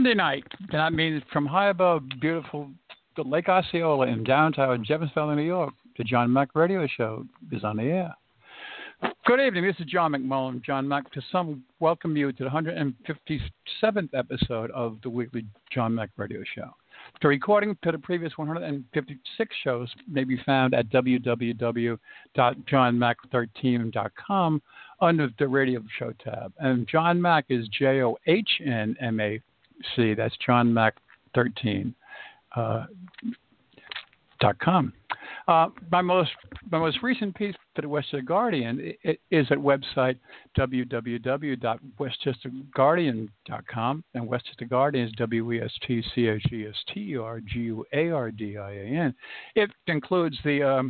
Monday night. And that means from high above beautiful Lake Osceola in downtown Jeffersonville, New York, the John Mack Radio Show is on the air. Good evening. This is John McMullen. John Mack, to some, welcome you to the 157th episode of the weekly John Mack Radio Show. The recording to the previous 156 shows may be found at www.johnmack13.com under the radio show tab. And John Mack is JOHNMAC. That's johnmack13.com. My most recent piece for the Westchester Guardian is at website www.westchesterguardian.com, and Westchester Guardian is WESTCHESTERGUARDIAN. It includes the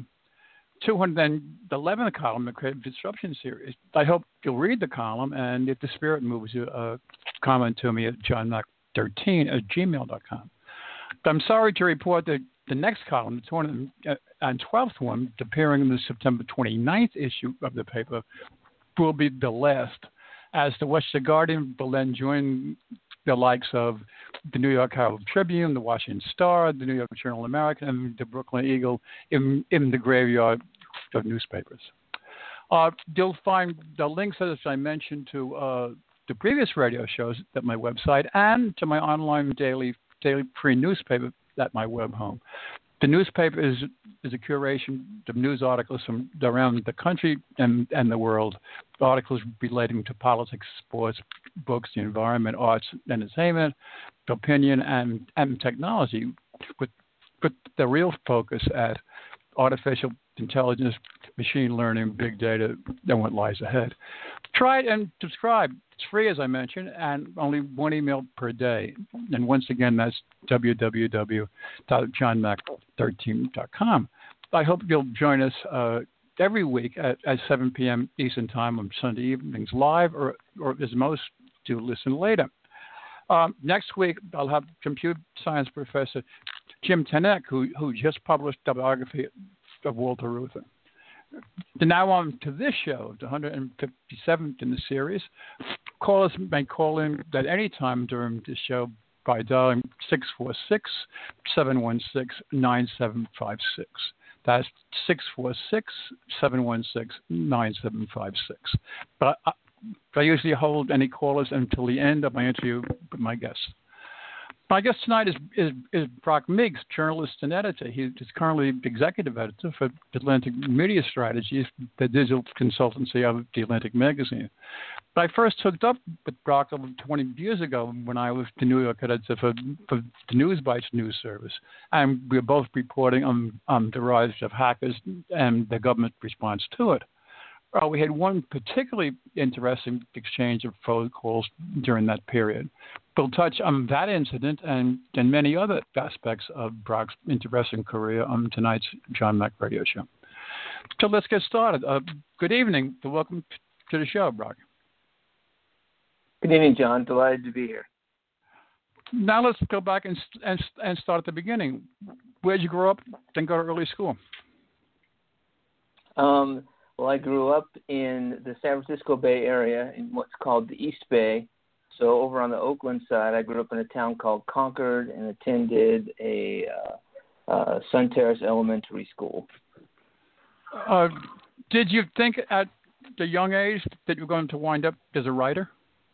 211th column, the Creative Disruption Series. I hope you'll read the column, and if the spirit moves you, comment to me at johnmack13@gmail.com. I'm sorry to report that the next column, the 212th one, appearing in the September 29th issue of the paper, will be the last, as the Westchester Guardian will then join the likes of the New York Herald Tribune, the Washington Star, the New York Journal American, and the Brooklyn Eagle in the graveyard of newspapers. You'll find the links, as I mentioned, to the previous radio shows at my website and to my online daily free newspaper at my web home. The newspaper is a curation of news articles from around the country and the world, articles relating to politics, sports, books, the environment, arts, entertainment, opinion, and technology, with the real focus at artificial intelligence, machine learning, big data, and what lies ahead. Try it and subscribe. It's free, as I mentioned, and only one email per day. And once again, that's www.johnmack13.com. I hope you'll join us every week at 7 p.m. Eastern Time on Sunday evenings live, or as most do, listen later. Next week, I'll have computer science professor Jim Tenek, who just published the biography of Walter Reuther. Now on to this show, the 157th in the series. Callers may call in at any time during this show by dialing 646-716-9756. That's 646-716-9756. But I usually hold any callers until the end of my interview with my guests. My guest tonight is Brock Meigs, journalist and editor. He is currently executive editor for Atlantic Media Strategies, the digital consultancy of The Atlantic magazine. But I first hooked up with Brock over 20 years ago when I was the New York editor for the News Bites news service. And we were both reporting on the rise of hackers and the government response to it. We had one particularly interesting exchange of phone calls during that period. We'll touch on that incident and many other aspects of Brock's interesting career on tonight's John Mack Radio Show. So let's get started. Good evening. Welcome to the show, Brock. Good evening, John. Delighted to be here. Now let's go back and start at the beginning. Where did you grow up, then go to early school? Well, I grew up in the San Francisco Bay Area in what's called the East Bay. So over on the Oakland side, I grew up in a town called Concord and attended a Sun Terrace Elementary School. Did you think at the young age that you were going to wind up as a writer?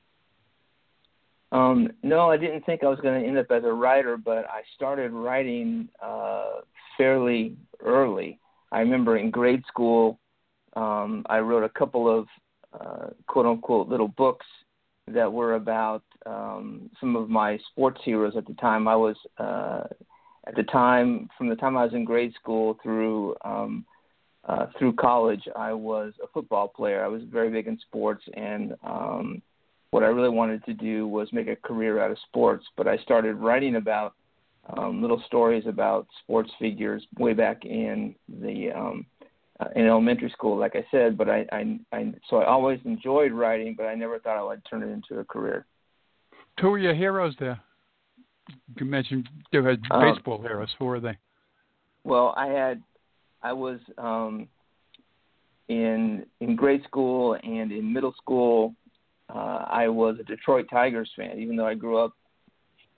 No, I didn't think I was going to end up as a writer, but I started writing fairly early. I remember in grade school, I wrote a couple of quote-unquote little books that were about some of my sports heroes at the time. I was, from the time I was in grade school through college, I was a football player. I was very big in sports, and what I really wanted to do was make a career out of sports. But I started writing about little stories about sports figures way back in the in elementary school, like I said, but so I always enjoyed writing, but I never thought I would turn it into a career. Who were your heroes there? You mentioned you had baseball heroes. Who were they? Well, I was in grade school and in middle school. I was a Detroit Tigers fan, even though I grew up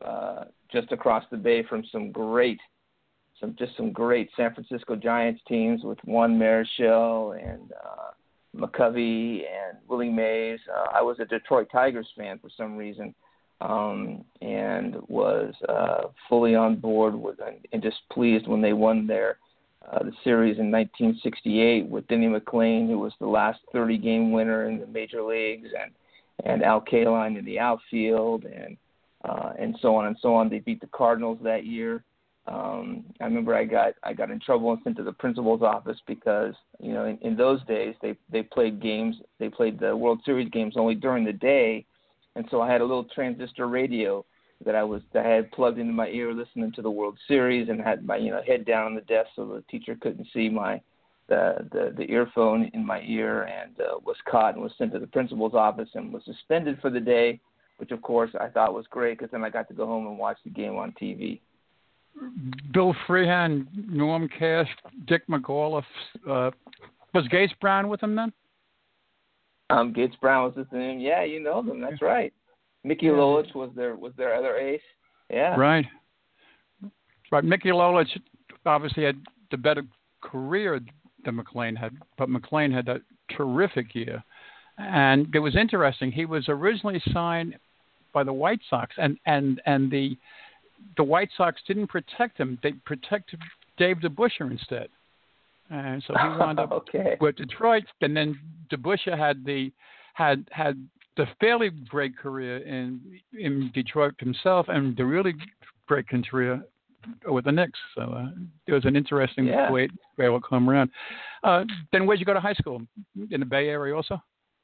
just across the bay from some great San Francisco Giants teams with Juan Marichal and McCovey and Willie Mays. I was a Detroit Tigers fan for some reason, and was fully on board with and just pleased when they won the series in 1968 with Denny McLain, who was the last 30-game winner in the major leagues, and Al Kaline in the outfield, and so on and so on. They beat the Cardinals that year. I remember I got in trouble and sent to the principal's office because, you know, in those days they played the World Series games only during the day, and so I had a little transistor radio that I had plugged into my ear listening to the World Series, and had my head down on the desk so the teacher couldn't see the earphone in my ear, and was caught and was sent to the principal's office and was suspended for the day, which of course I thought was great because then I got to go home and watch the game on TV. Bill Freehan, Norm Cash, Dick McAuliffe. Was Gates Brown with him then? Gates Brown was his name. Yeah, you know them. That's right. Mickey Lolich was their other ace. Yeah. Right. Mickey Lolich obviously had the better career than McLain had, but McLain had a terrific year. And it was interesting. He was originally signed by the White Sox, and the White Sox didn't protect him. They protected Dave DeBusschere instead. And so he wound up with Detroit, and then DeBusschere had the fairly great career in Detroit himself, and the really great career with the Knicks. So it was an interesting way it will come around. Then where'd you go to high school? In the Bay Area also?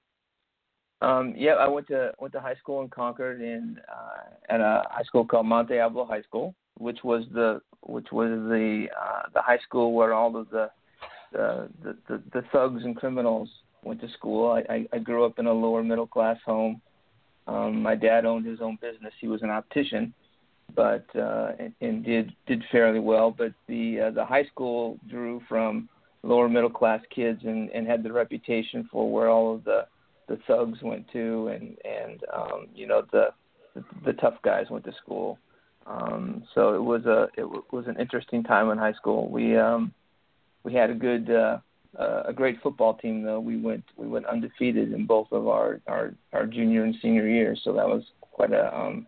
I went to high school in Concord at a high school called Monte Diablo High School, which was the high school where all of the thugs and criminals went to school. I grew up in a lower middle class home. My dad owned his own business. He was an optician, but and did fairly well. But the high school drew from lower middle class kids and had the reputation for where all of the thugs went to, and the tough guys went to school. So it was an interesting time in high school. We had a great football team though. We went undefeated in both of our junior and senior years, so that was quite a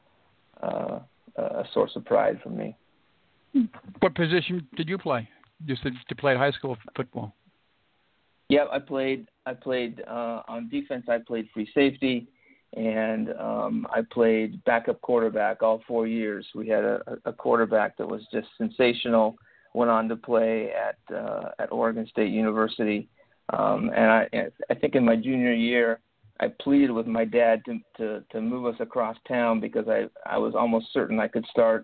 source of pride for me. What position did you play? You said you played high school football. Yeah, I played on defense. I played free safety, and I played backup quarterback all 4 years. We had a quarterback that was just sensational. Went on to play at Oregon State University, and I think in my junior year, I pleaded with my dad to move us across town because I was almost certain I could start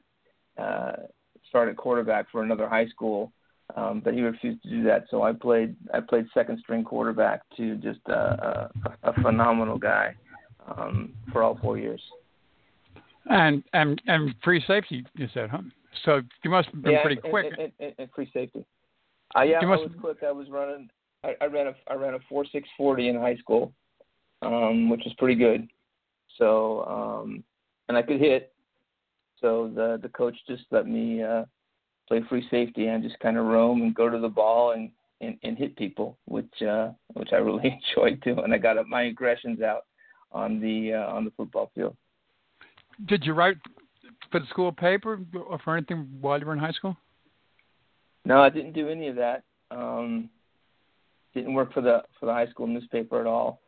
at quarterback for another high school. But he refused to do that, so I played second string quarterback to just a phenomenal guy for all 4 years. And free safety, you said, huh? So you must have been pretty quick. And free safety. I was quick. I was running. I ran a 4.6 40 in high school, which was pretty good. So and I could hit. So the coach just let me play free safety and just kind of roam and go to the ball and hit people, which I really enjoyed too. And I got my aggressions out on the football field. Did you write for the school paper or for anything while you were in high school? No, I didn't do any of that. Didn't work for the high school newspaper at all.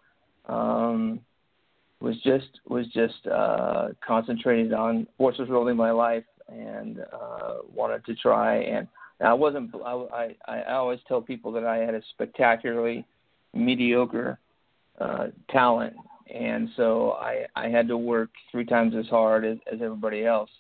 Was just concentrated on sports was really my life, and wanted to try. And I wasn't. I always tell people that I had a spectacularly mediocre talent, and so I had to work 3 times as hard as everybody else.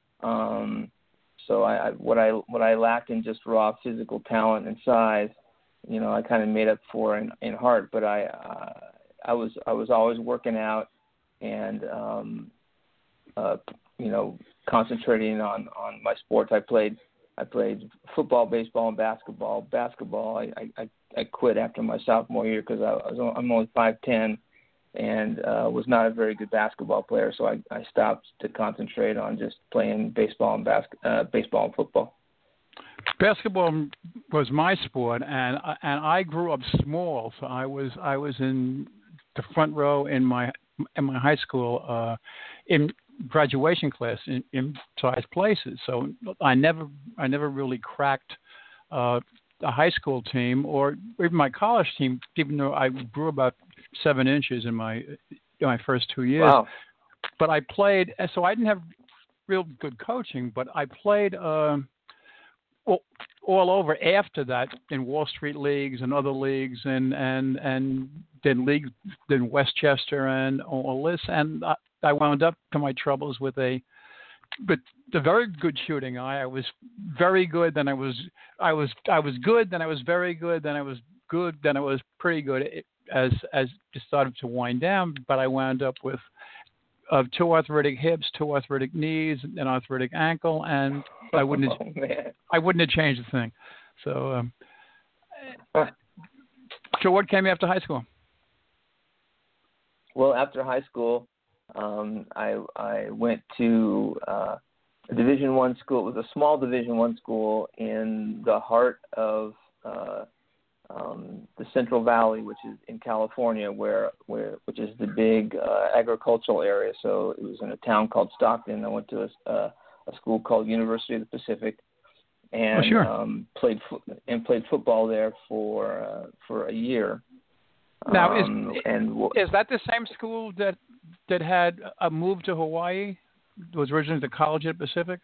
So what I lacked in just raw physical talent and size, I kind of made up for in heart. But I was always working out and concentrating on my sports. I played football, baseball, and basketball. Basketball, I quit after my sophomore year because I'm only 5'10", and was not a very good basketball player. So I stopped to concentrate on just playing baseball and football. Basketball was my sport, and I grew up small, so I was in the front row in my high school in graduation class in sized places. So I never really cracked a high school team or even my college team, even though I grew about 7 inches in my first 2 years. Wow. But I played, so I didn't have real good coaching, but I played all over after that in Wall Street leagues and other leagues and then Westchester and all this, and I wound up to my troubles with the very good shooting eye. I was very good, then I was good, then I was very good, then I was good, then I was pretty good as it started to wind down. But I wound up with 2 arthritic hips, 2 arthritic knees, an arthritic ankle, and I wouldn't have changed a thing. So, so what came after high school? Well, after high school, I went to a Division I school. It was a small Division I school in the heart of the Central Valley, which is in California, which is the big agricultural area. So it was in a town called Stockton. I went to a school called University of the Pacific, and played football there for a year. Now, is that the same school that had a move to Hawaii? It was originally the College at Pacific?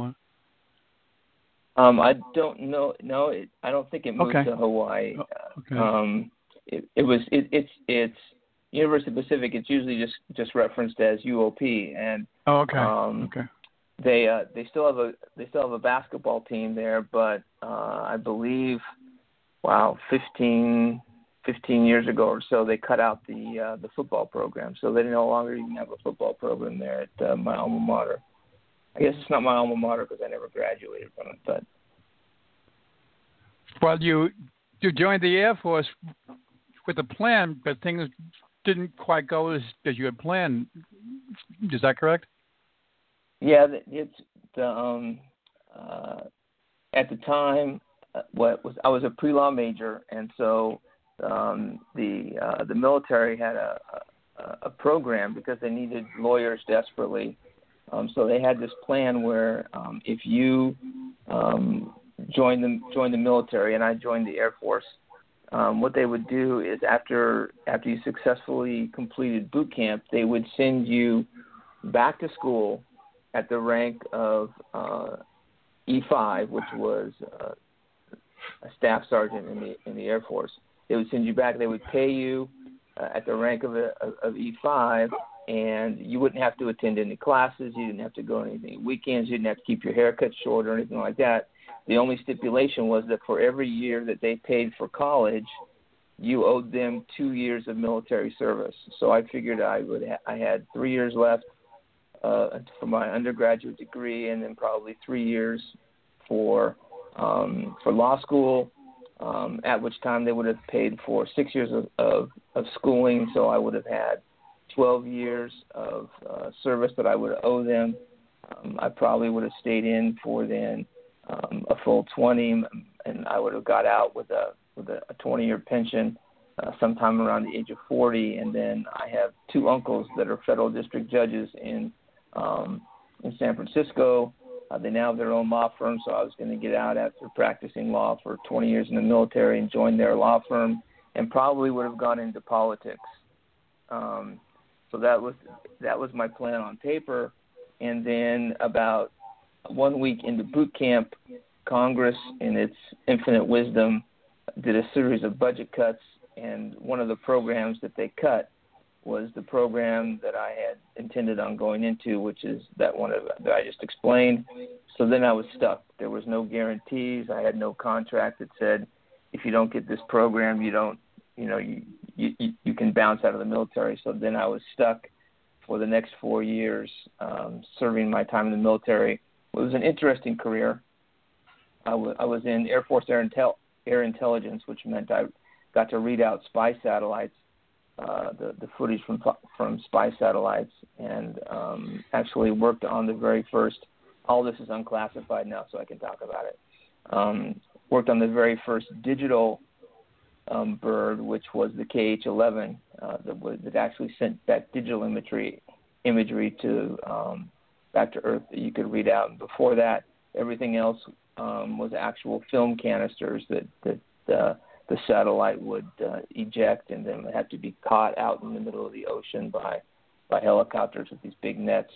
I don't know. No, I don't think it moved to Hawaii. Okay. It's University of the Pacific. It's usually just referenced as UOP, and they still have a basketball team there, but I believe, 15 years ago or so, they cut out the football program, so they no longer even have a football program there at my alma mater. I guess it's not my alma mater because I never graduated from it. But well, you joined the Air Force with a plan, but things didn't quite go as you had planned. Is that correct? Yeah, it's the at the time, I was a pre-law major, and so the military had a program because they needed lawyers desperately. So they had this plan where if you joined the military, and I joined the Air Force, what they would do is after you successfully completed boot camp, they would send you back to school at the rank of E5, which was a staff sergeant in the Air Force. They would send you back. They would pay you at the rank of E5, and you wouldn't have to attend any classes. You didn't have to go on anything weekends. You didn't have to keep your hair cut short or anything like that. The only stipulation was that for every year that they paid for college, you owed them 2 years of military service. So I figured I had 3 years left for my undergraduate degree, and then probably 3 years for law school. At which time they would have paid for 6 years of schooling, so I would have had 12 years of service that I would owe them. I probably would have stayed in for then a full 20, and I would have got out with a 20-year pension sometime around the age of 40. And then I have 2 uncles that are federal district judges in San Francisco. They now have their own law firm, so I was going to get out after practicing law for 20 years in the military and join their law firm, and probably would have gone into politics. So that was my plan on paper. And then about 1 week into boot camp, Congress, in its infinite wisdom, did a series of budget cuts, and one of the programs that they cut was the program that I had intended on going into, which is that one that I just explained. So then I was stuck. There was no guarantees. I had no contract that said, if you don't get this program, you can bounce out of the military. So then I was stuck for the next 4 years, serving my time in the military. It was an interesting career. I was in Air Force Air Intelligence, which meant I got to read out spy satellites the footage from spy satellites, and actually worked on the very first. All this is unclassified now, so I can talk about it. Worked on the very first digital bird, which was the KH-11, that actually sent back digital imagery to back to Earth that you could read out. And before that, everything else was actual film canisters that the satellite would eject, and then had to be caught out in the middle of the ocean by helicopters with these big nets.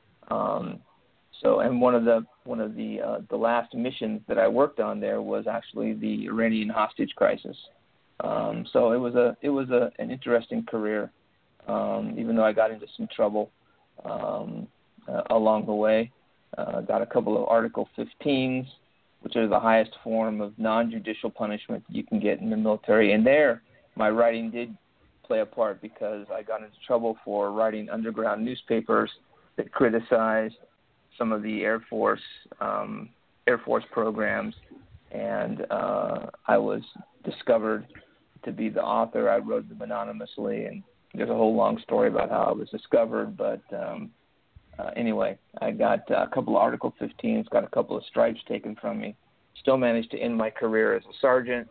And one of the last missions that I worked on there was actually the Iranian hostage crisis. So it was an interesting career, even though I got into some trouble along the way. Got a couple of Article 15s, which are the highest form of non-judicial punishment you can get in the military. And there, my writing did play a part, because I got into trouble for writing underground newspapers that criticized some of the Air Force programs, and I was discovered to be the author. I wrote them anonymously, and there's a whole long story about how I was discovered, but anyway, I got a couple of Article 15s, got a couple of stripes taken from me, still managed to end my career as a sergeant,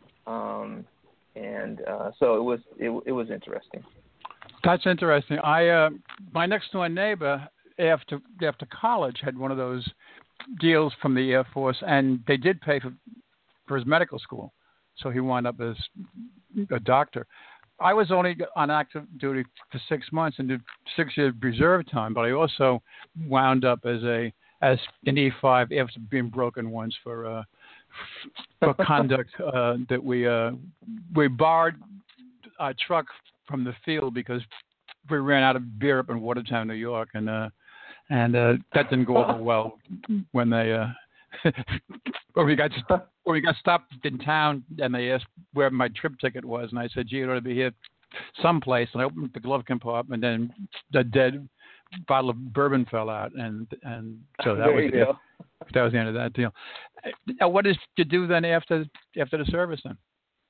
so it was interesting. That's interesting. My next door neighbor after college had one of those deals from the Air Force, and they did pay for his medical school, so he wound up as a doctor. I was only on active duty for 6 months and did 6 years reserve time, but I also wound up as an E5 after being broken once for conduct that we borrowed a truck from the field because we ran out of beer up in Watertown, New York, and that didn't go over well when they when we got stopped in town, and they asked where my trip ticket was, and I said, "Gee, it ought to be here someplace." And I opened the glove compartment, and then the dead bottle of bourbon fell out, and so that was the end of that deal. What did you do then after the service then?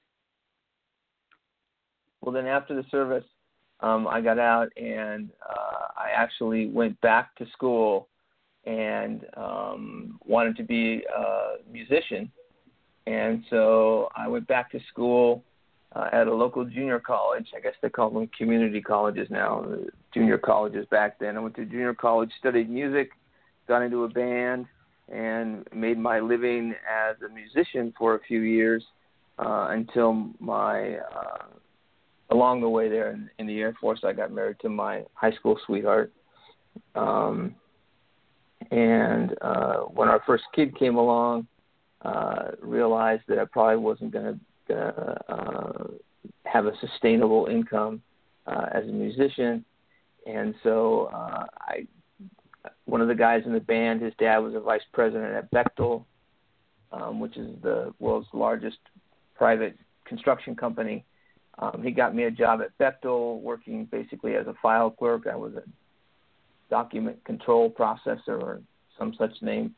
Well, then after the service, I got out, and I actually went back to school and wanted to be a musician. And so I went back to school at a local junior college. I guess they call them community colleges now, junior colleges back then. I went to junior college, studied music, got into a band, and made my living as a musician for a few years until along the way there in the Air Force, I got married to my high school sweetheart. And when our first kid came along, realized that I probably wasn't going to have a sustainable income as a musician. And so one of the guys in the band, his dad was a vice president at Bechtel, which is the world's largest private construction company. He got me a job at Bechtel, working basically as a file clerk. I was a document control processor or some such name.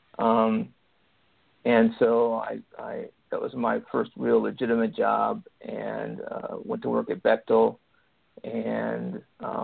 And so that was my first real legitimate job, and went to work at Bechtel, and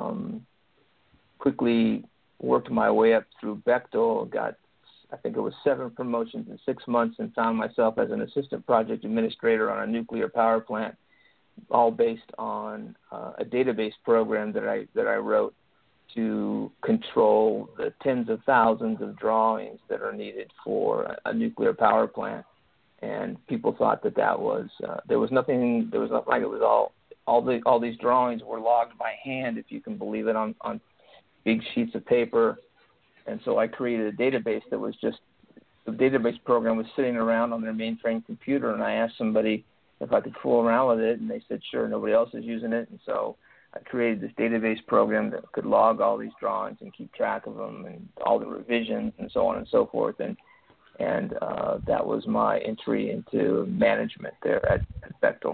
quickly worked my way up through Bechtel, got, I think it was 7 promotions in 6 months, and found myself as an assistant project administrator on a nuclear power plant, all based on a database program that I wrote to control the tens of thousands of drawings that are needed for a nuclear power plant. And people thought that was there was nothing like it was all these drawings were logged by hand, if you can believe it, on big sheets of paper. And so I created a database that was just, the database program was sitting around on their mainframe computer, and I asked somebody if I could fool around with it, and they said, sure, nobody else is using it. And so I created this database program that could log all these drawings and keep track of them and all the revisions and so on and so forth. And that was my entry into management there at Bechtel.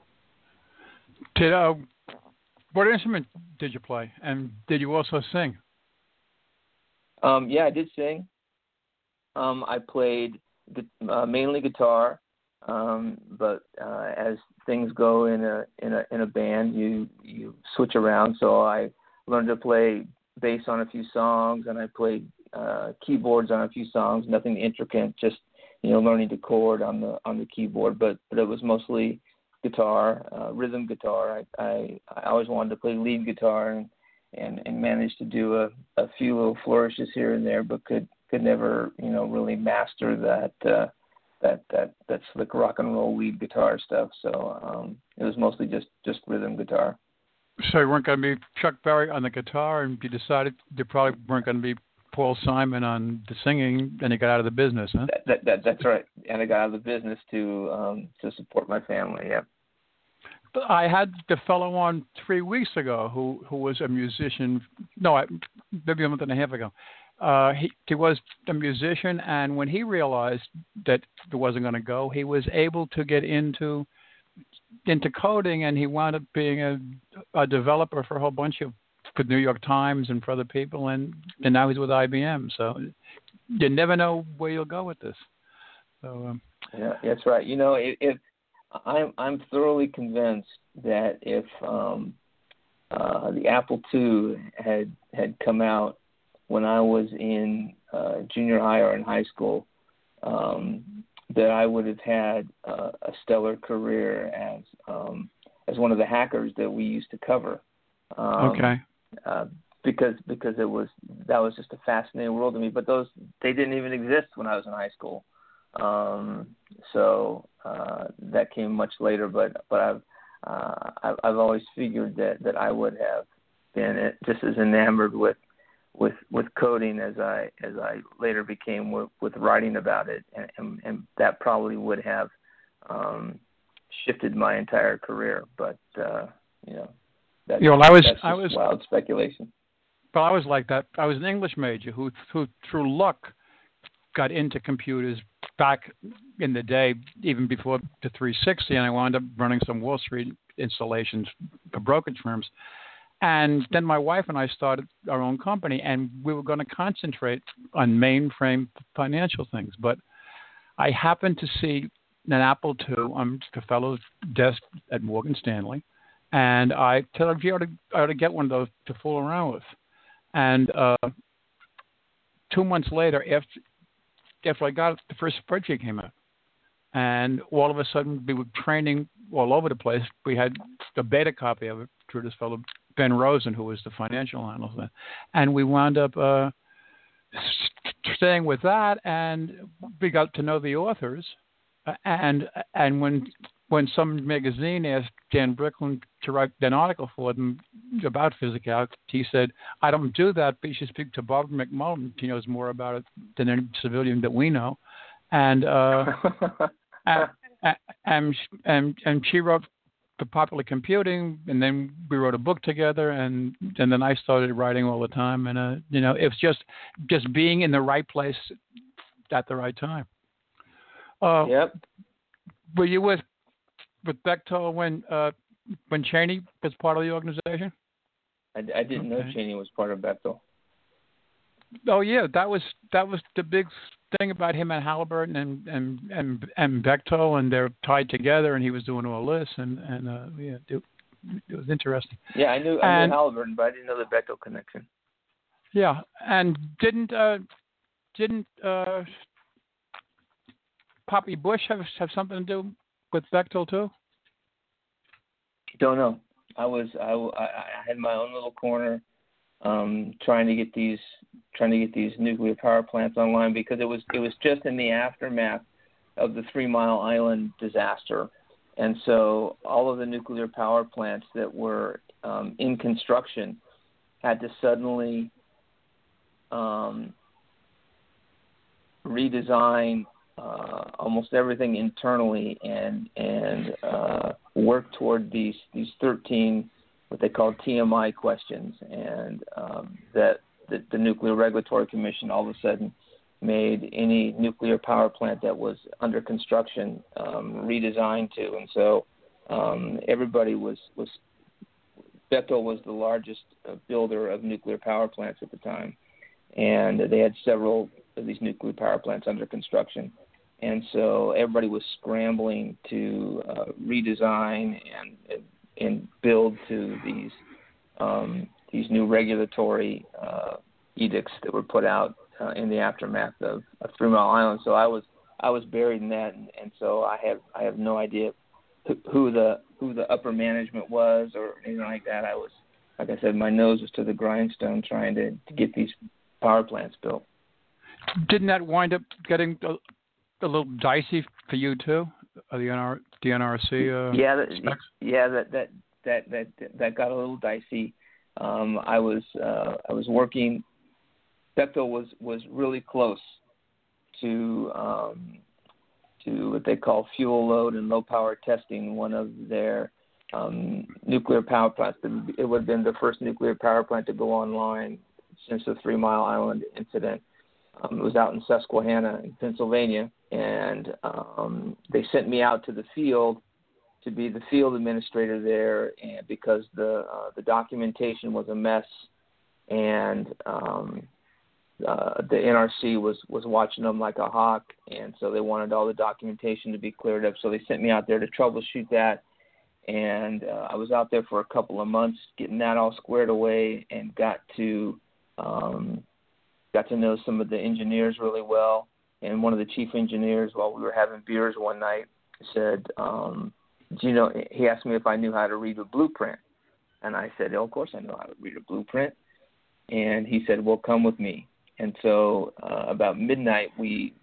What instrument did you play? And did you also sing? Yeah, I did sing. I played mainly guitar. But as things go in a band, you switch around. So I learned to play bass on a few songs, and I played keyboards on a few songs. Nothing intricate, just learning to chord on the keyboard. But it was mostly guitar, rhythm guitar. I always wanted to play lead guitar and managed to do a few little flourishes here and there, but could never really master that slick rock and roll lead guitar stuff. So it was mostly just rhythm guitar. So you weren't going to be Chuck Berry on the guitar, and you decided you probably weren't going to be Paul Simon on the singing, and you got out of the business, huh? That's right. And I got out of the business to support my family. Yeah. But I had the fellow on 3 weeks ago who was a musician. No, maybe a month and a half ago. He was a musician, and when he realized that it wasn't going to go, he was able to get into coding, and he wound up being a developer for a whole bunch of for New York Times and for other people, and now he's with IBM. So you never know where you'll go with this. So yeah, that's right. If I'm thoroughly convinced that if the Apple II had come out when I was in junior high or in high school, that I would have had a stellar career as one of the hackers that we used to cover. Okay. Because that was just a fascinating world to me. But they didn't even exist when I was in high school. So that came much later. But I've always figured that I would have been just as enamored with coding as I later became with writing about it, and that probably would have shifted my entire career. But that's just wild speculation. But I was like that. I was an English major who through luck got into computers back in the day, even before the 360, and I wound up running some Wall Street installations for brokerage firms. And then my wife and I started our own company, and we were going to concentrate on mainframe financial things. But I happened to see an Apple II on the fellow's desk at Morgan Stanley, and I told him, I ought to get one of those to fool around with. And 2 months later, after I got it, the first spreadsheet came out. And all of a sudden, we were training all over the place. We had a beta copy of it through this fellow, Ben Rosen, who was the financial analyst then. And we wound up staying with that, and we got to know the authors. And when some magazine asked Dan Bricklin to write an article for them about physicality, he said, "I don't do that, but you should speak to Barbara McMullen. She knows more about it than any civilian that we know." And and she wrote for Popular Computing, and then we wrote a book together, and then I started writing all the time. And it's just being in the right place at the right time. Yep. Were you with Bechtel when Cheney was part of the organization? I didn't know Cheney was part of Bechtel. Oh yeah, that was the big thing about him and Halliburton and Bechtel, and they're tied together. And he was doing all this, and it was interesting. Yeah, I knew Halliburton, but I didn't know the Bechtel connection. Yeah, and didn't Poppy Bush have something to do with Bechtel too? Don't know. I had my own little corner, trying to get these nuclear power plants online, because it was just in the aftermath of the 3 Mile Island disaster, and so all of the nuclear power plants that were in construction had to suddenly redesign almost everything internally and work toward these 13 what they called TMI questions, and that the Nuclear Regulatory Commission all of a sudden made any nuclear power plant that was under construction redesigned to, and so everybody was Bechtel was the largest builder of nuclear power plants at the time, and they had several of these nuclear power plants under construction. And so everybody was scrambling to redesign and build to these new regulatory edicts that were put out in the aftermath of 3 Mile Island. So I was buried in that, and so I have no idea who the upper management was or anything like that. I was, like I said, my nose was to the grindstone trying to get these power plants built. Didn't that wind up getting a little dicey for you too? The NRC specs? That got a little dicey. I was working. Bechtel was really close to what they call fuel load and low power testing, one of their nuclear power plants. It would have been the first nuclear power plant to go online since the 3 Mile Island incident. It was out in Susquehanna in Pennsylvania, and they sent me out to the field to be the field administrator there, and because the documentation was a mess, and the NRC was watching them like a hawk, and so they wanted all the documentation to be cleared up. So they sent me out there to troubleshoot that, and I was out there for a couple of months getting that all squared away, and got to know some of the engineers really well. And one of the chief engineers, while we were having beers one night, said, he asked me if I knew how to read a blueprint. And I said, of course I know how to read a blueprint. And he said, well, come with me. And so about midnight, we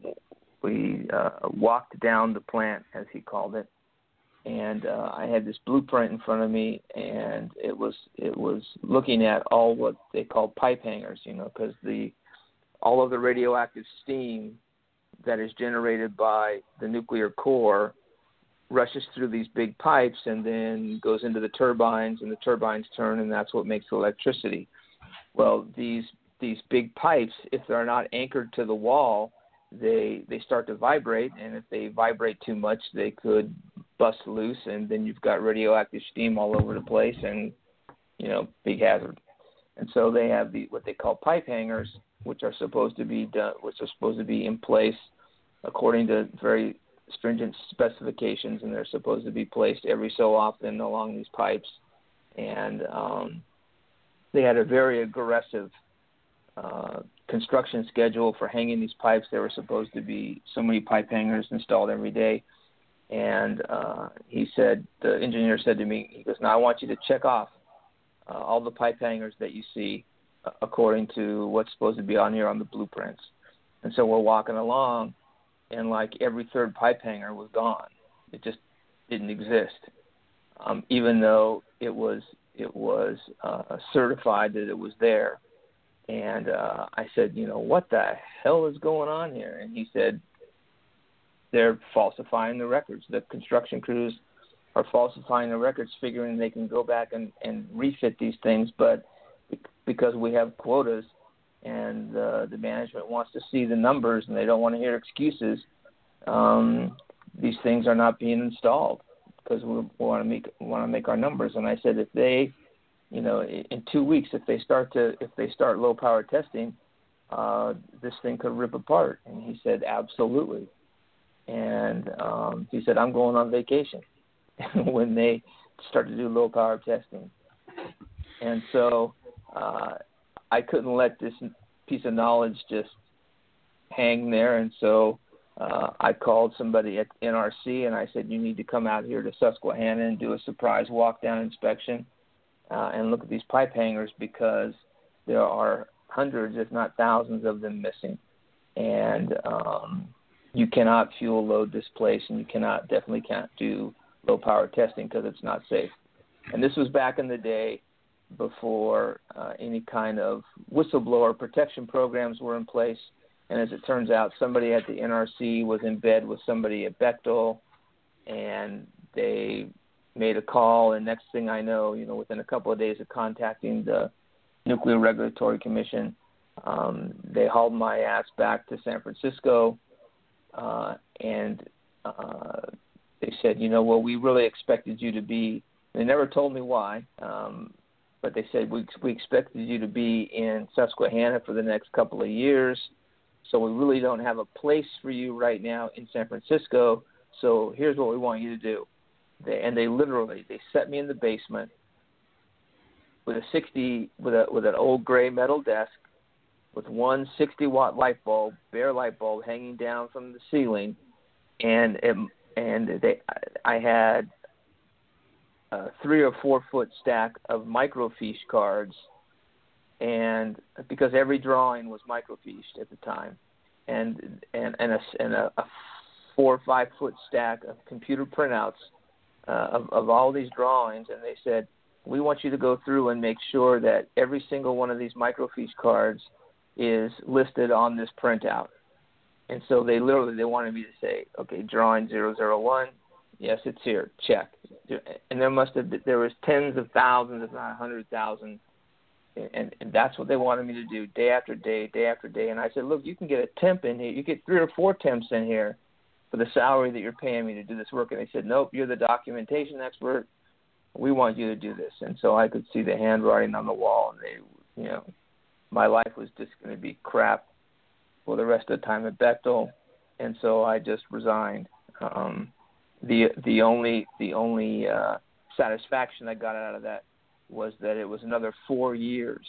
walked down the plant, as he called it. And I had this blueprint in front of me, and it was looking at all what they call pipe hangers, because all of the radioactive steam that is generated by the nuclear core rushes through these big pipes and then goes into the turbines, and the turbines turn, and that's what makes electricity. Well, these big pipes, if they're not anchored to the wall, they start to vibrate, and if they vibrate too much, they could bust loose, and then you've got radioactive steam all over the place, and big hazard. And so they have what they call pipe hangers, which are supposed to be in place according to very stringent specifications, and they're supposed to be placed every so often along these pipes. And they had a very aggressive construction schedule for hanging these pipes. There were supposed to be so many pipe hangers installed every day. And the engineer said to me, he goes, now I want you to check off all the pipe hangers that you see according to what's supposed to be on here on the blueprints. And so we're walking along, and like every third pipe hanger was gone. It just didn't exist, even though it was certified that it was there. And I said, what the hell is going on here? And he said, they're falsifying the records. The construction crews are falsifying the records, figuring they can go back and refit these things, but because we have quotas and the management wants to see the numbers and they don't want to hear excuses, these things are not being installed because we want to make our numbers. And I said, if they, in 2 weeks, if they start low power testing, this thing could rip apart. And he said, absolutely. And he said, I'm going on vacation when they start to do low power testing. And so I couldn't let this piece of knowledge just hang there. And so I called somebody at NRC, and I said, you need to come out here to Susquehanna and do a surprise walk-down inspection and look at these pipe hangers, because there are hundreds, if not thousands of them missing. And you cannot fuel load this place, and you definitely can't do low power testing because it's not safe. And this was back in the day before any kind of whistleblower protection programs were in place. And as it turns out, somebody at the NRC was in bed with somebody at Bechtel, and they made a call. And next thing I know, within a couple of days of contacting the Nuclear Regulatory Commission, they hauled my ass back to San Francisco, and they said, well, we really expected you to be. They never told me why, but they said we expected you to be in Susquehanna for the next couple of years. So we really don't have a place for you right now in San Francisco. So here's what we want you to do. They literally set me in the basement with an old gray metal desk with one 60-watt light bulb, bare light bulb hanging down from the ceiling, and I had a 3 or 4 foot stack of microfiche cards, and because every drawing was microfiched at the time, and a 4 or 5 foot stack of computer printouts of all these drawings, and they said, we want you to go through and make sure that every single one of these microfiche cards is listed on this printout. And so they wanted me to say, okay, drawing 001, yes, it's here, check. And there was tens of thousands, if not 100,000, and that's what they wanted me to do day after day, day after day. And I said, look, you can get a temp in here, you get 3 or 4 temps in here for the salary that you're paying me to do this work. And they said, nope, you're the documentation expert. We want you to do this. And so I could see the handwriting on the wall, and my life was just going to be crap for the rest of the time at Bechtel, and so I just resigned. The only satisfaction I got out of that was that it was another 4 years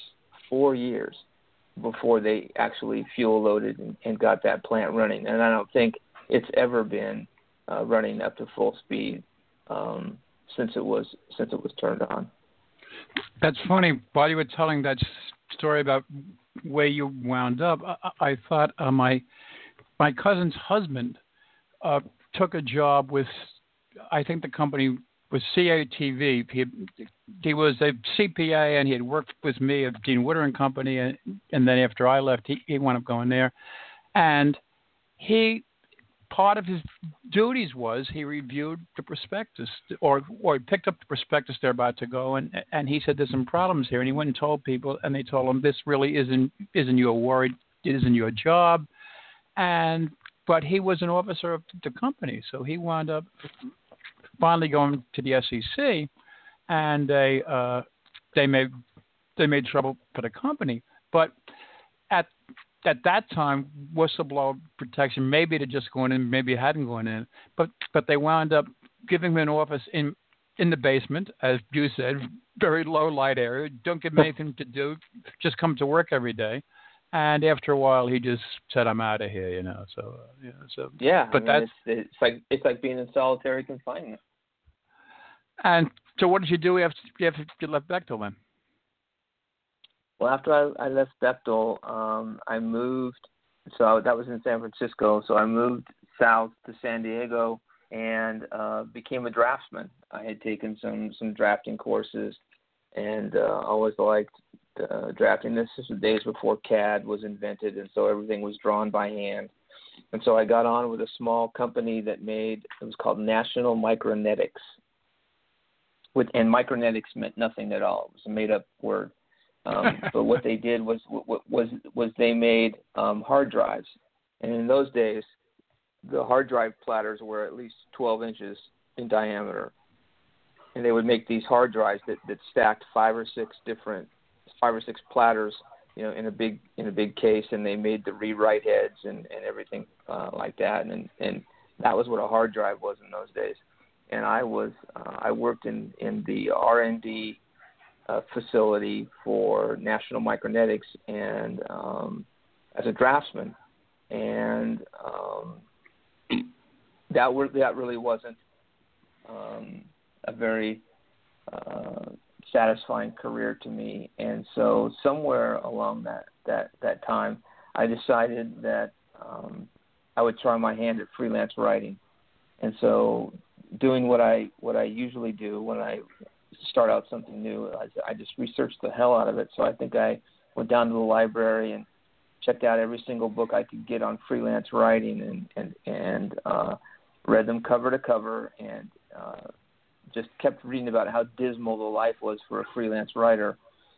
before they actually fuel loaded and got that plant running. And I don't think it's ever been running up to full speed since it was turned on. That's funny. While you were telling that story about where you wound up, I thought my cousin's husband took a job with, I think the company was CATV. He was a CPA, and he had worked with me at Dean Witter and Company, and then after I left, he wound up going there. And part of his duties was he reviewed the prospectus, or he picked up the prospectus they're about to go, and he said there's some problems here, and he went and told people, and they told him this really isn't your worry, it isn't your job, but he was an officer of the company, so he wound up finally going to the SEC, and they made trouble for the company, but at that time, whistleblower protection, maybe it had just gone in, maybe it hadn't gone in, but they wound up giving him an office in the basement, as you said, very low light area. Don't give him anything to do, just come to work every day. And after a while, he just said, "I'm out of here," So yeah, but it's like being in solitary confinement. And so, what did you do after you left Bechtel then? Well, after I left Bechtel, I moved. So that was in San Francisco. So I moved south to San Diego and became a draftsman. I had taken some drafting courses, and always liked drafting. This is the days before CAD was invented, and so everything was drawn by hand. And so I got on with a small company that it was called National Micronetics. And micronetics meant nothing at all. It was a made-up word. But what they did was they made hard drives, and in those days, the hard drive platters were at least 12 inches in diameter, and they would make these hard drives that stacked 5 or 6 platters, in a big case, and they made the rewrite heads and everything like that, and that was what a hard drive was in those days. And I worked in the R&D facility for National Micronetics and as a draftsman, and that really wasn't a very satisfying career to me. And so somewhere along that time, I decided that I would try my hand at freelance writing. And so doing what I usually do when I start out something new, I just researched the hell out of it. So I think I went down to the library and checked out every single book I could get on freelance writing and read them cover to cover, and just kept reading about how dismal the life was for a freelance writer.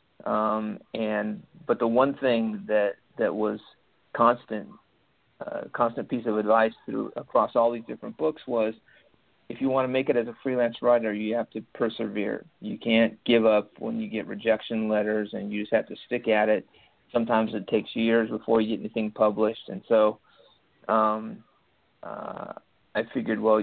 But the one thing that was constant piece of advice across all these different books was, if you want to make it as a freelance writer, you have to persevere. You can't give up when you get rejection letters, and you just have to stick at it, sometimes it takes years before you get anything published. And so I figured, well,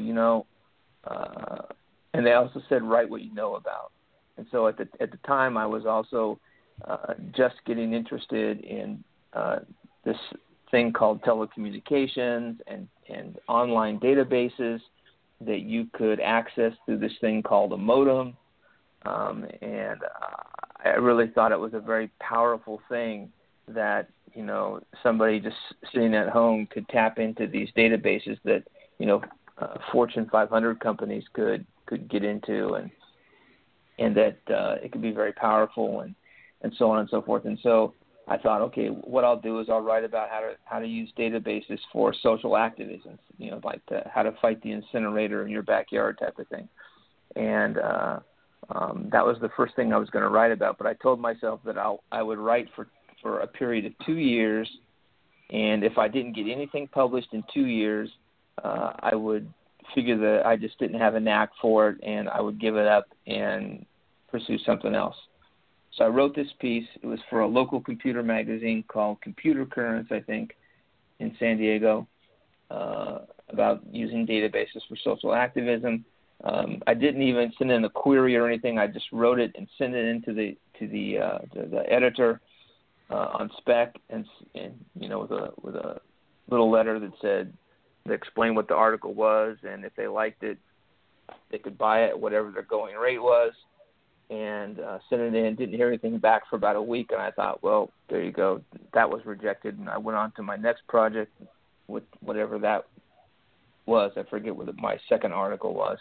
and they also said, write what you know about. And so at the time, I was also just getting interested in this thing called telecommunications and online databases that you could access through this thing called a modem. And I really thought it was a very powerful thing that, somebody just sitting at home could tap into these databases that, Fortune 500 companies could get into, and that it could be very powerful and so on and so forth. And so I thought, okay, what I'll do is I'll write about how to use databases for social activism, like how to fight the incinerator in your backyard type of thing. And that was the first thing I was going to write about. But I told myself that I would write for a period of 2 years, and if I didn't get anything published in 2 years, I would figure that I just didn't have a knack for it, and I would give it up and pursue something else. So I wrote this piece. It was for a local computer magazine called Computer Currents, I think, in San Diego, about using databases for social activism. I didn't even send in a query or anything. I just wrote it and sent it into the editor on spec, and with a little letter that explained what the article was, and if they liked it, they could buy it at whatever their going rate was. And sent it in, didn't hear anything back for about a week, and I thought, well, there you go. That was rejected, and I went on to my next project with whatever that was. I forget what my second article was.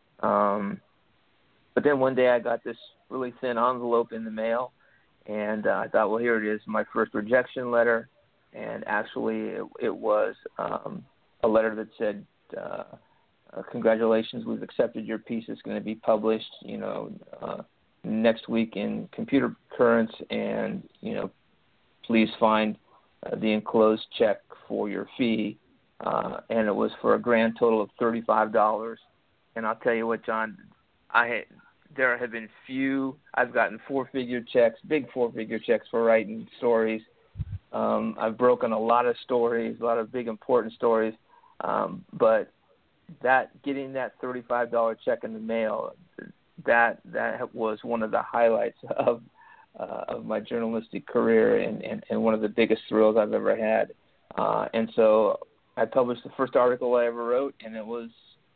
But then one day I got this really thin envelope in the mail, and I thought, well, here it is, my first rejection letter. And actually it was a letter that said, congratulations, we've accepted your piece. It's going to be published, next week in Computer Currents, and, please find the enclosed check for your fee. And it was for a grand total of $35. And I'll tell you what, John, there have been few. I've gotten big four-figure checks for writing stories. I've broken a lot of stories, a lot of big important stories. But getting that $35 check in the mail, that was one of the highlights of my journalistic career, and one of the biggest thrills I've ever had. And so I published the first article I ever wrote, and it was,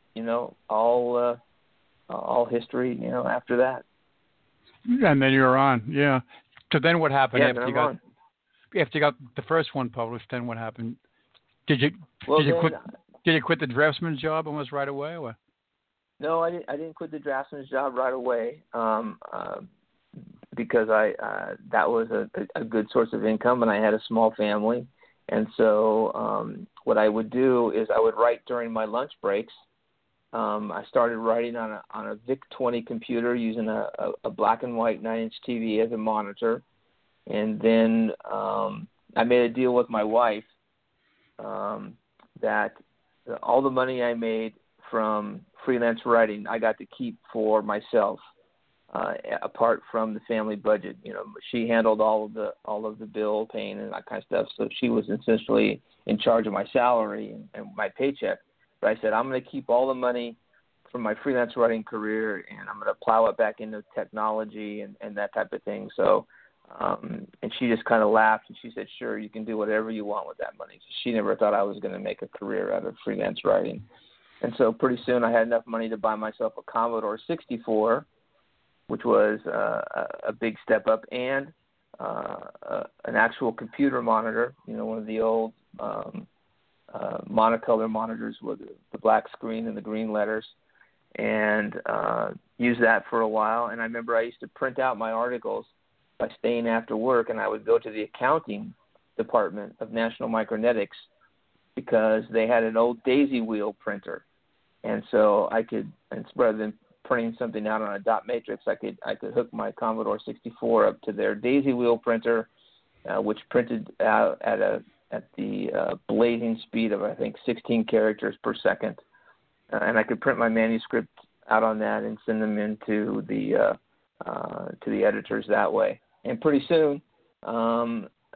all history, after that. And then you were on, yeah. So then what happened after you got the first one published? Then what happened? Did you quit the draftsman's job almost right away, or? No, I didn't quit the draftsman's job right away, because that was a good source of income, and I had a small family. And so what I would do is I would write during my lunch breaks. I started writing on a VIC-20 computer using a black and white 9-inch TV as a monitor. And then I made a deal with my wife that all the money I made from freelance writing I got to keep for myself, apart from the family budget. She handled all of the bill paying and that kind of stuff. So she was essentially in charge of my salary and my paycheck. But I said, I'm going to keep all the money from my freelance writing career, and I'm going to plow it back into technology and that type of thing. So, and she just kind of laughed, and she said, sure, you can do whatever you want with that money. So she never thought I was going to make a career out of freelance writing. And so pretty soon I had enough money to buy myself a Commodore 64, which was a big step up, and an actual computer monitor, one of the old monocolor monitors with the black screen and the green letters, and used that for a while. And I remember I used to print out my articles by staying after work, and I would go to the accounting department of National Micronetics because they had an old daisy wheel printer. And so I could, and rather than printing something out on a dot matrix, I could hook my Commodore 64 up to their daisy wheel printer, which printed out at the blazing speed of, I think, 16 characters per second. And I could print my manuscript out on that and send them into to the editors that way. And pretty soon,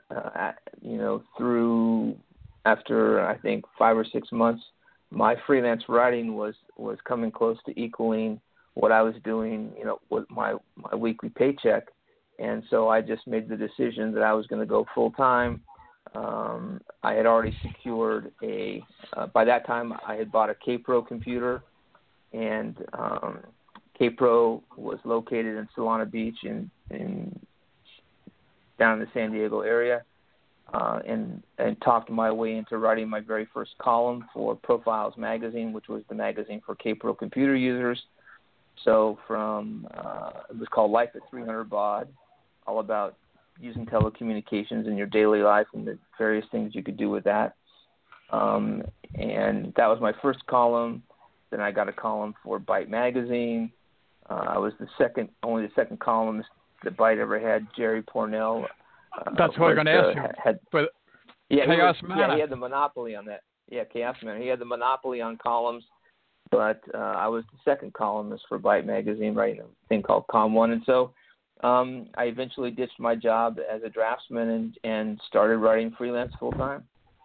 through after I think 5 or 6 months, my freelance writing was coming close to equaling what I was doing, with my weekly paycheck. And so I just made the decision that I was going to go full time. I had already secured by that time I had bought a Kpro computer, and Kpro was located in Solana Beach in down in the San Diego area, and talked my way into writing my very first column for Profiles magazine, which was the magazine for Kpro computer users. So it was called Life at 300 Baud, all about using telecommunications in your daily life and the various things you could do with that. And that was my first column. Then I got a column for Byte magazine. I was only the second columnist that Byte ever had. Jerry Pornell. That's what I'm going to ask you. Chaos Mana. He had the monopoly on that. Yeah, Chaos Mana. He had the monopoly on columns, but I was the second columnist for Byte magazine, writing a thing called Com1. And so I eventually ditched my job as a draftsman and started writing freelance full time.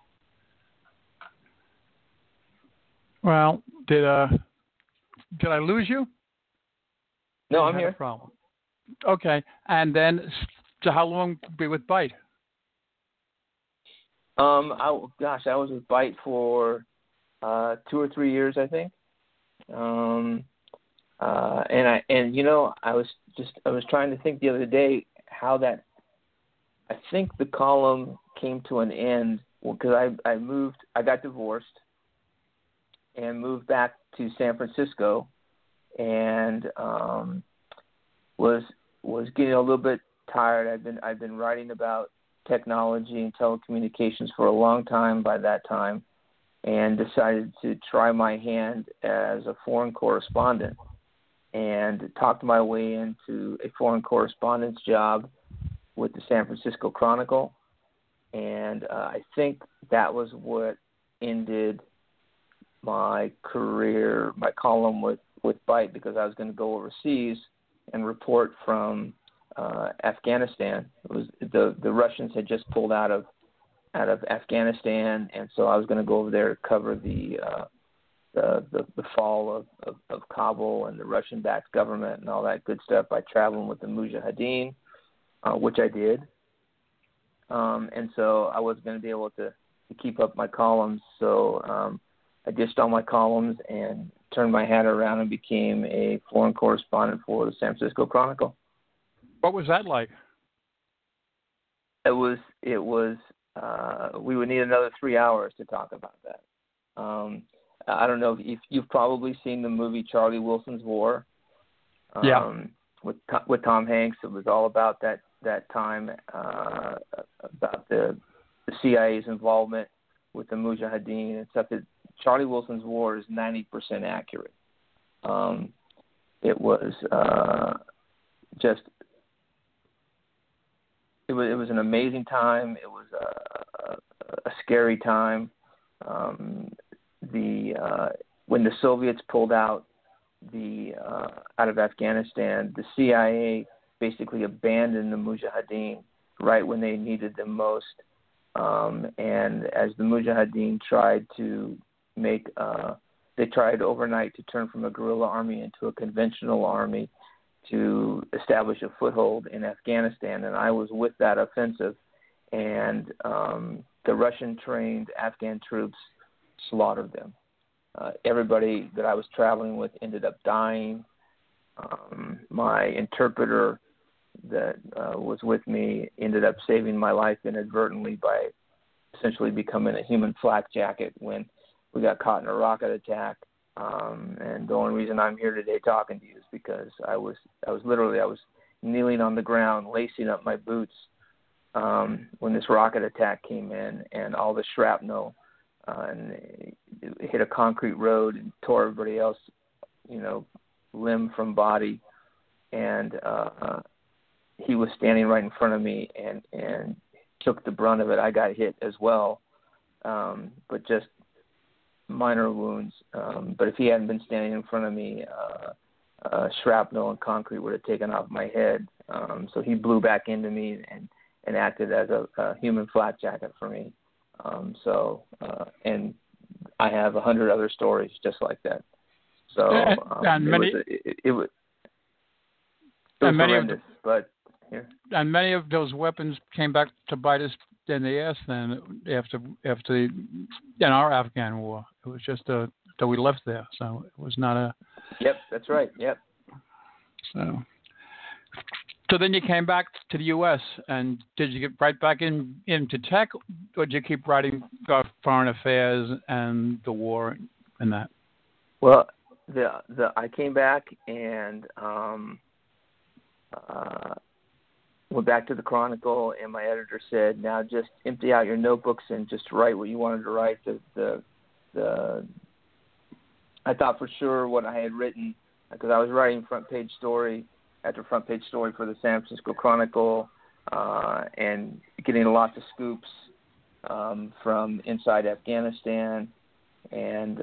Well, did I lose you? No, I'm here. Problem. Okay, and then so how long be with Byte? I was with Byte for 2 or 3 years, I think. I was trying to think the other day how that. I think the column came to an end because I got divorced and moved back to San Francisco, and was getting a little bit tired. I've been writing about technology and telecommunications for a long time by that time, and decided to try my hand as a foreign correspondent, and talked my way into a foreign correspondence job with the San Francisco Chronicle. And I think that was what ended my career, my column with Byte, because I was going to go overseas and report from Afghanistan. It was the Russians had just pulled out of Afghanistan, and so I was going to go over there to cover the fall of Kabul and the Russian-backed government and all that good stuff by traveling with the Mujahideen, which I did. And so I wasn't going to be able to keep up my columns, so I ditched all my columns and turned my hat around and became a foreign correspondent for the San Francisco Chronicle. What was that like? It was. We would need another 3 hours to talk about that. I don't know if you've probably seen the movie Charlie Wilson's War. With Tom Hanks. It was all about that time, about the CIA's involvement with the Mujahideen and stuff. Charlie Wilson's War is 90% accurate. It was It was an amazing time. It was a scary time. When the Soviets pulled out of Afghanistan, the CIA basically abandoned the Mujahideen right when they needed them most. And as the Mujahideen tried to they tried overnight to turn from a guerrilla army into a conventional army to establish a foothold in Afghanistan, and I was with that offensive, and the Russian-trained Afghan troops slaughtered them. Everybody that I was traveling with ended up dying. My interpreter that was with me ended up saving my life inadvertently by essentially becoming a human flak jacket when we got caught in a rocket attack. And the only reason I'm here today talking to you is because I was kneeling on the ground, lacing up my boots when this rocket attack came in, and all the shrapnel and it hit a concrete road and tore everybody else, limb from body. And he was standing right in front of me and took the brunt of it. I got hit as well, but just minor wounds. But if he hadn't been standing in front of me, shrapnel and concrete would have taken off my head. So he blew back into me and acted as a human flak jacket for me. And I have 100 other stories just like that. So it was horrendous, but yeah. And many of those weapons came back to bite us in the ass then after in our Afghan war. It was just that we left there, so it was not a. Yep, that's right. Yep. So then you came back to the U.S. and did you get right back into tech, or did you keep writing foreign affairs and the war and that? Well, I came back and went back to the Chronicle, and my editor said, "Now just empty out your notebooks and just write what you wanted to write." I thought for sure what I had written, because I was writing front page story after front page story for the San Francisco Chronicle, and getting lots of scoops from inside Afghanistan, and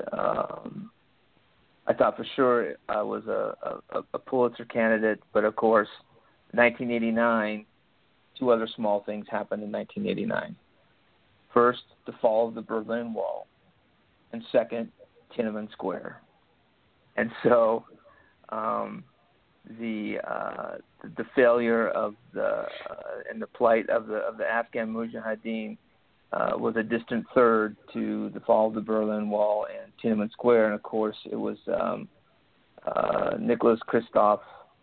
I thought for sure I was a Pulitzer candidate. But of course, 1989, two other small things happened in 1989. First, the fall of the Berlin Wall, and second, Tiananmen Square. And so the failure of and the plight of the Afghan Mujahideen was a distant third to the fall of the Berlin Wall and Tiananmen Square. And of course, it was Nicholas Kristof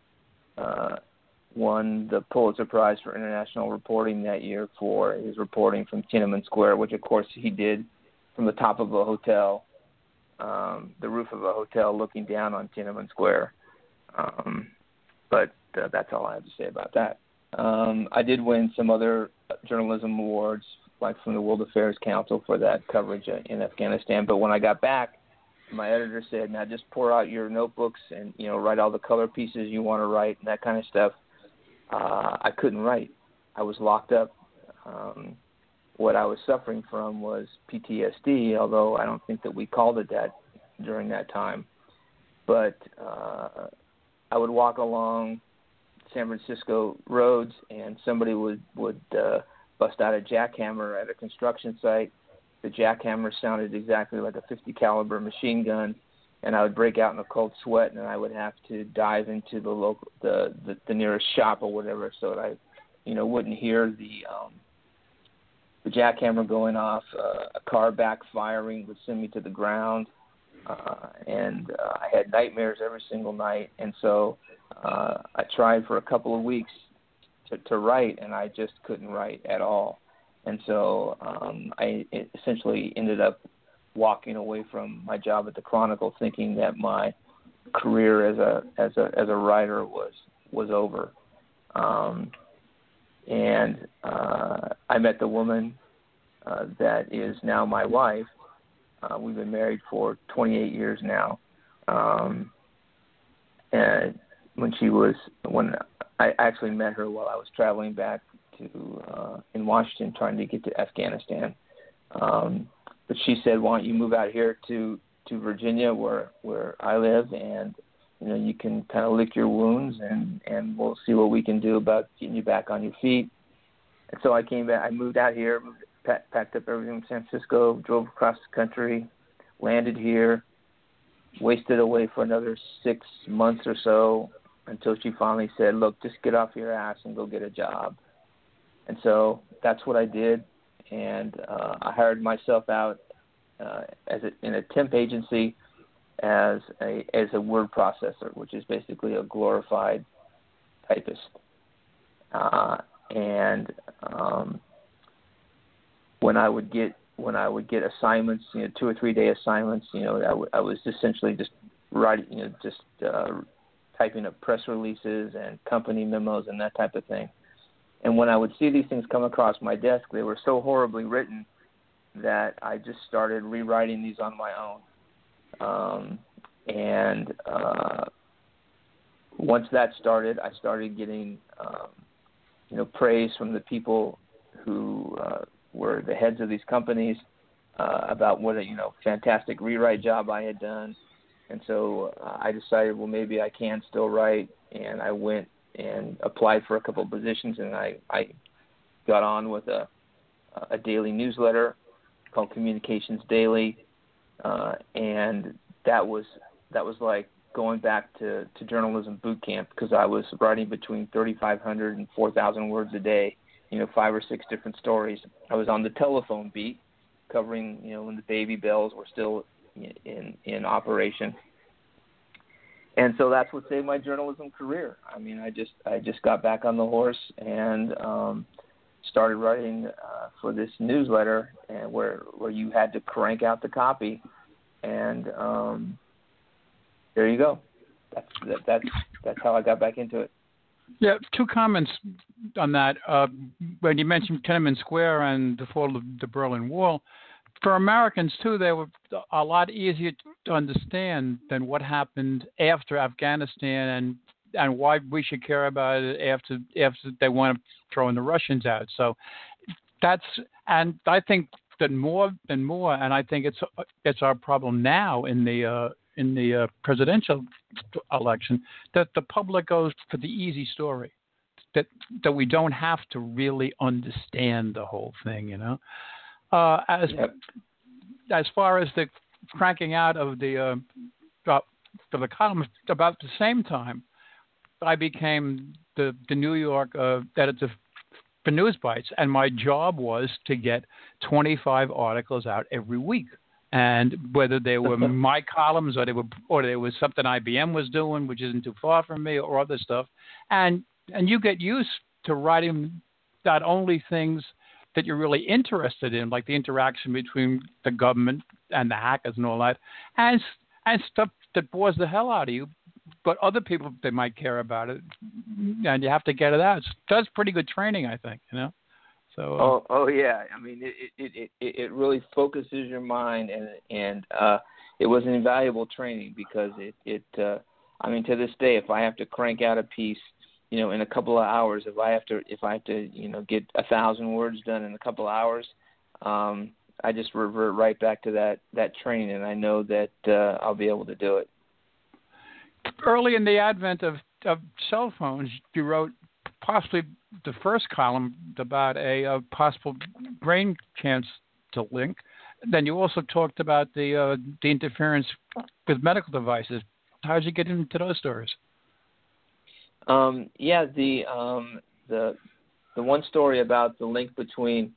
won the Pulitzer Prize for International Reporting that year for his reporting from Tiananmen Square, which of course he did from the top of a hotel, the roof of a hotel, looking down on Tiananmen Square. But that's all I have to say about that. I did win some other journalism awards, like from the World Affairs Council for that coverage in Afghanistan. But when I got back, my editor said, "Now just pour out your notebooks and write all the color pieces you want to write and that kind of stuff." I couldn't write. I was locked up. What I was suffering from was PTSD, although I don't think that we called it that during that time. But I would walk along San Francisco roads, and somebody would bust out a jackhammer at a construction site. The jackhammer sounded exactly like a 50 caliber machine gun, and I would break out in a cold sweat, and I would have to dive into the nearest shop or whatever, so that I wouldn't hear the jackhammer going off. A car backfiring would send me to the ground, and I had nightmares every single night. And so I tried for a couple of weeks to write, and I just couldn't write at all. And so I essentially ended up walking away from my job at the Chronicle, thinking that my career as a writer was over. And I met the woman that is now my wife. We've been married for 28 years now. And when I actually met her while I was traveling back to in Washington, trying to get to Afghanistan. But she said, "Why don't you move out here to Virginia, where I live, and you can kind of lick your wounds, and we'll see what we can do about getting you back on your feet." And so I came back. I moved out here, packed up everything in San Francisco, drove across the country, landed here, wasted away for another 6 months or so until she finally said, "Look, just get off your ass and go get a job." And so that's what I did. And I hired myself out in a temp agency as a word processor, which is basically a glorified typist. And when I would get assignments, 2 or 3 day assignments, I was essentially just writing, typing up press releases and company memos and that type of thing. And when I would see these things come across my desk, they were so horribly written that I just started rewriting these on my own. And once that started, I started getting, praise from the people who were the heads of these companies about what a fantastic rewrite job I had done. And so I decided, well, maybe I can still write, and I went and applied for a couple of positions, and I got on with a daily newsletter called Communications Daily, and that was like going back to journalism boot camp, because I was writing between 3,500 and 4,000 words a day, 5 or 6 different stories. I was on the telephone beat, covering, when the baby bells were still in operation. And so that's what saved my journalism career. I mean, I just got back on the horse and started writing for this newsletter, and where you had to crank out the copy, and there you go. That's how I got back into it. Yeah, 2 comments on that. When you mentioned Tiananmen Square and the fall of the Berlin Wall, for Americans too, they were a lot easier to understand than what happened after Afghanistan and why we should care about it after they want to throw the Russians out. So and I think that more than more, and I think it's our problem now in the presidential election, that the public goes for the easy story, that we don't have to really understand the whole thing, As far as the cranking out of the column, about the same time, I became the New York editor for News Bites, and my job was to get 25 articles out every week. And whether they were my columns or they were something IBM was doing, which isn't too far from me, or other stuff, and you get used to writing not only things that you're really interested in, like the interaction between the government and the hackers and all that, and stuff that bores the hell out of you, but other people, they might care about it, and you have to get it out. That's pretty good training, I think, So. Oh yeah. I mean, it really focuses your mind, and it was an invaluable training, because I mean, to this day, if I have to crank out a piece, in a couple of hours, if I have to, get 1,000 words done in a couple of hours, I just revert right back to that training, and I know that I'll be able to do it. Early in the advent of cell phones, you wrote possibly the first column about a possible brain cancer link. Then you also talked about the interference with medical devices. How did you get into those stories? Yeah, the one story about the link between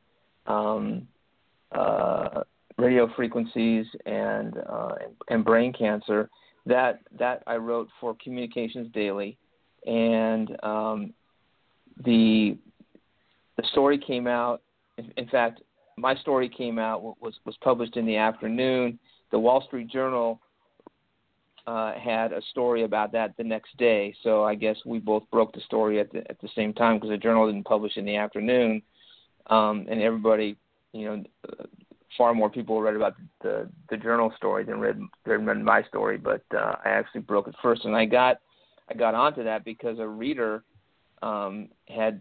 radio frequencies and brain cancer, that I wrote for Communications Daily, and the story came out. In fact, my story came out, was published in the afternoon. The Wall Street Journal had a story about that the next day, so I guess we both broke the story at the same time, because the Journal didn't publish in the afternoon, and everybody, far more people read about the Journal story than read my story. But I actually broke it first, and I got onto that because a reader had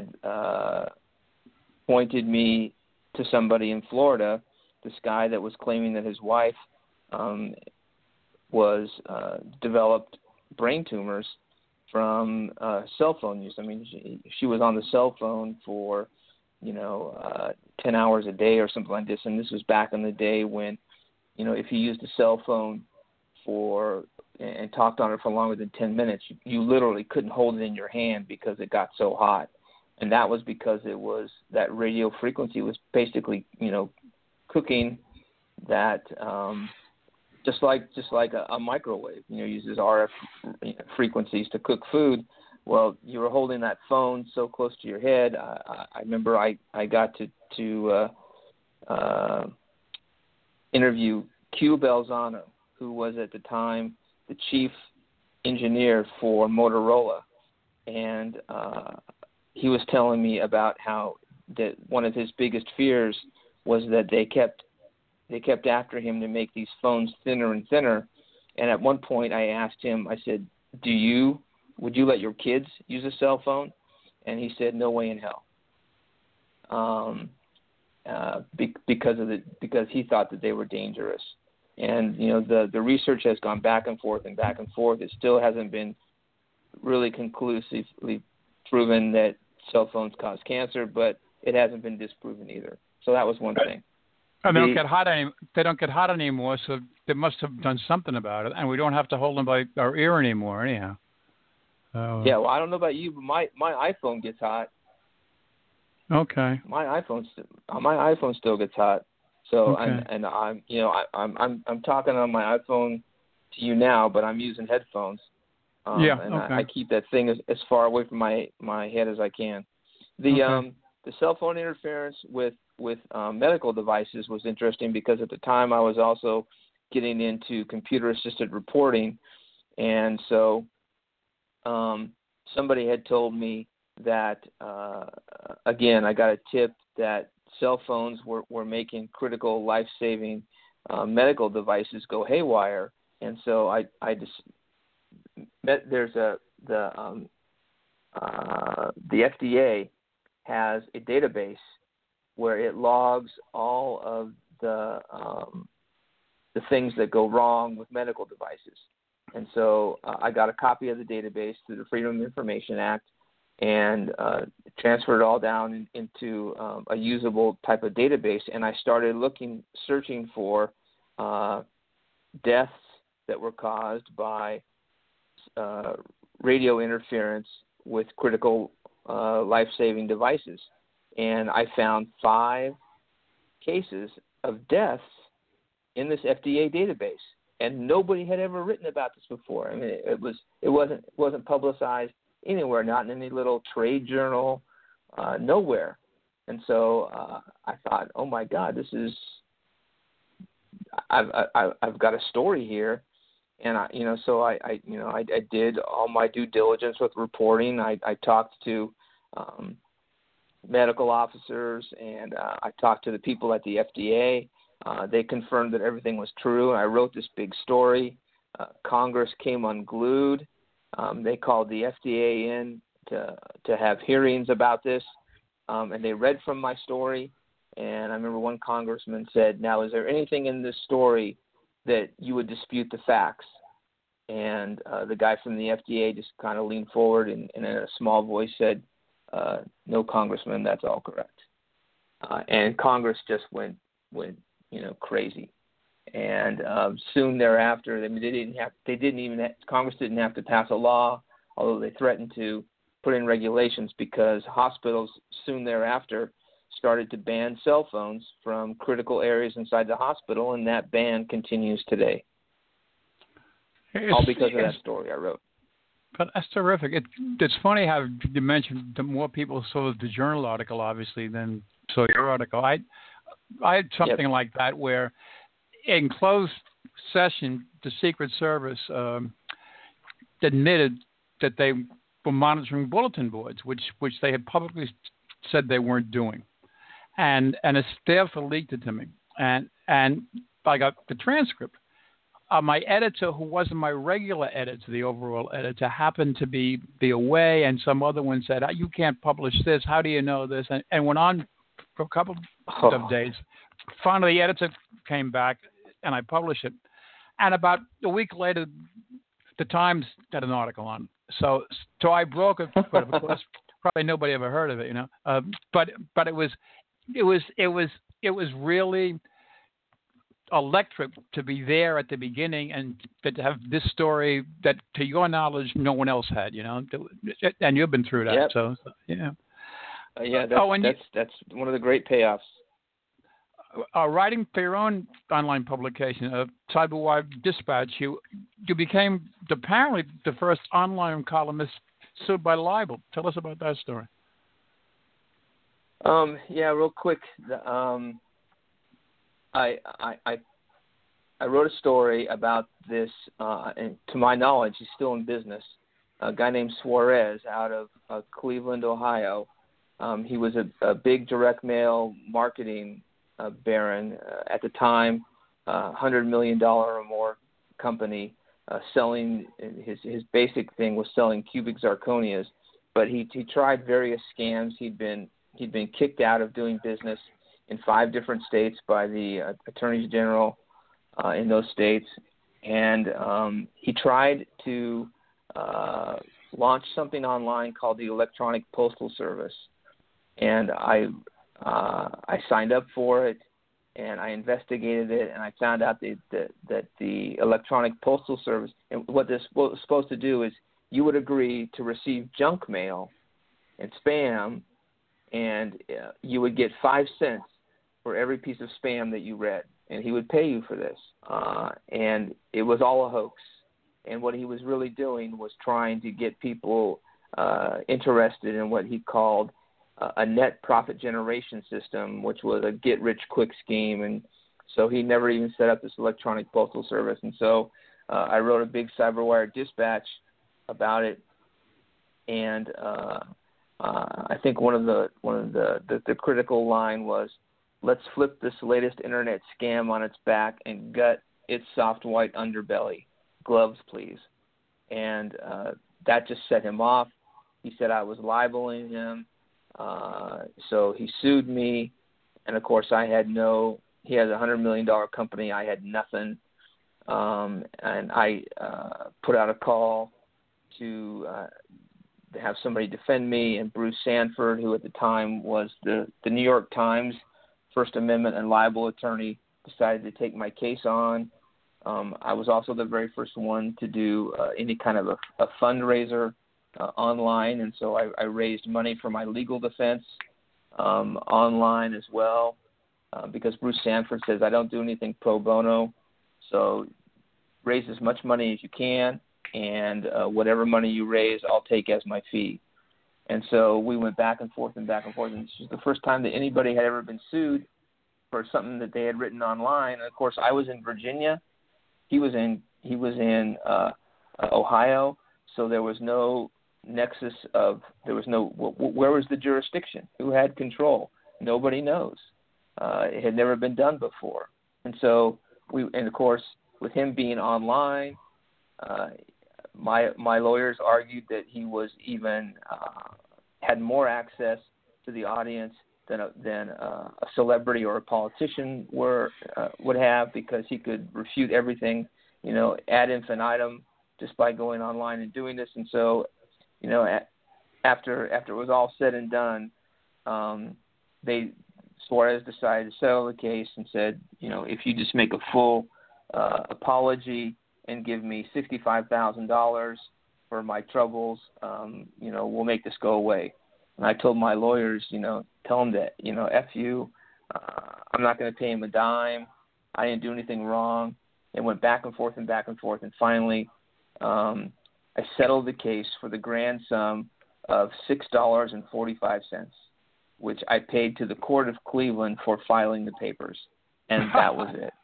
pointed me to somebody in Florida, this guy that was claiming that his wife was developed brain tumors from cell phone use. I mean, she was on the cell phone for 10 hours a day or something like this, and this was back in the day when, if you used a cell phone and talked on it for longer than 10 minutes, you literally couldn't hold it in your hand because it got so hot. And that was because that radio frequency was basically, cooking that, just like a microwave, uses RF frequencies to cook food. Well, you were holding that phone so close to your head. I remember I got to interview Q Belzano, who was at the time the chief engineer for Motorola, and he was telling me about how that one of his biggest fears was that they kept after him to make these phones thinner and thinner. And at one point I asked him, I said, would you let your kids use a cell phone? And he said, no way in hell. Because he thought that they were dangerous. And, the research has gone back and forth and back and forth. It still hasn't been really conclusively proven that cell phones cause cancer, but it hasn't been disproven either. So that was one thing. And they don't get hot They don't get hot anymore, so they must have done something about it, and we don't have to hold them by our ear anymore, anyhow. Yeah, well, I don't know about you, but my iPhone gets hot. Okay. My iPhone still gets hot. So okay. and I'm talking on my iPhone to you now, but I'm using headphones. I keep that thing as far away from my head as I can. The cell phone interference with medical devices was interesting because at the time I was also getting into computer assisted reporting, and so somebody had told me that again, I got a tip that cell phones were making critical life-saving medical devices go haywire, and so I just met. The FDA has a database where it logs all of the things that go wrong with medical devices, and so I got a copy of the database through the Freedom of Information Act, and transferred it all down into a usable type of database. And I started searching for deaths that were caused by radio interference with critical life-saving devices. And I found 5 cases of deaths in this FDA database. And nobody had ever written about this before. I mean, it wasn't publicized anywhere, not in any little trade journal, nowhere. And so I thought, oh my God, I've got a story here, and I did all my due diligence with reporting. I talked to medical officers, and I talked to the people at the FDA. They confirmed that everything was true. I wrote this big story. Congress came unglued. They called the FDA in to have hearings about this, and they read from my story. And I remember one congressman said, "Now, is there anything in this story that you would dispute the facts?" And the guy from the FDA just kind of leaned forward and in a small voice said, "No, Congressman, that's all correct." And Congress just went crazy. And soon thereafter, Congress didn't have to pass a law, although they threatened to put in regulations, because hospitals soon thereafter started to ban cell phones from critical areas inside the hospital, and that ban continues today. All because of that story I wrote. But that's terrific. It's funny how you mentioned that more people saw the journal article, obviously, than saw your article. I had something like that where, in closed session, the Secret Service admitted that they were monitoring bulletin boards, which they had publicly said they weren't doing, and a staffer leaked it to me, and I got the transcript. My editor, who wasn't my regular editor, the overall editor, happened to be away, and some other one said, "You can't publish this. How do you know this?" And went on for a couple of days. Finally, the editor came back, and I published it. And about a week later, the Times had an article on it. So I broke it, but of course, probably nobody ever heard of it, But it was really electric to be there at the beginning and to have this story that, to your knowledge, no one else had, And you've been through that, yep. So yeah. That's one of the great payoffs. Writing for your own online publication, Cyberwire Dispatch, you became apparently the first online columnist sued by libel. Tell us about that story. Real quick. I wrote a story about this, and to my knowledge, he's still in business. A guy named Suarez out of Cleveland, Ohio. He was a big direct mail marketing baron at the time, $100 million or more company, selling his basic thing was selling cubic zirconias, but he tried various scams. He'd been kicked out of doing business in 5 different states by the attorneys general in those states, and he tried to launch something online called the Electronic Postal Service. And I I signed up for it, and I investigated it, and I found out that the Electronic Postal Service, and what this was supposed to do is you would agree to receive junk mail and spam, and you would get 5 cents for every piece of spam that you read, and he would pay you for this. And it was all a hoax. And what he was really doing was trying to get people interested in what he called a net profit generation system, which was a get-rich-quick scheme. And so he never even set up this Electronic Postal Service. And so I wrote a big CyberWire dispatch about it. And I think one of the critical line was, "Let's flip this latest internet scam on its back and gut its soft white underbelly. Gloves, please." And that just set him off. He said I was libeling him. So he sued me. And, of course, he had a $100 million company. I had nothing. And I put out a call to have somebody defend me. And Bruce Sanford, who at the time was the New York Times First Amendment and libel attorney, decided to take my case on. I was also the very first one to do any kind of a fundraiser online, and so I raised money for my legal defense online as well, because Bruce Sanford says I don't do anything pro bono, so raise as much money as you can, and whatever money you raise, I'll take as my fee. And so we went back and forth, and this was the first time that anybody had ever been sued for something that they had written online. And of course, I was in Virginia. He was in Ohio, so there was no nexus where was the jurisdiction? Who had control? Nobody knows. It had never been done before. And so and of course, with him being online, my lawyers argued that he was even had more access to the audience than a celebrity or a politician would have, because he could refute everything, ad infinitum, just by going online and doing this. And so, after it was all said and done, Suarez decided to settle the case and said, if you just make a full apology and give me $65,000 for my troubles, we'll make this go away. And I told my lawyers, tell them that, F you, I'm not going to pay him a dime. I didn't do anything wrong. It went back and forth. And finally, I settled the case for the grand sum of $6.45, which I paid to the Court of Cleveland for filing the papers. And that was it.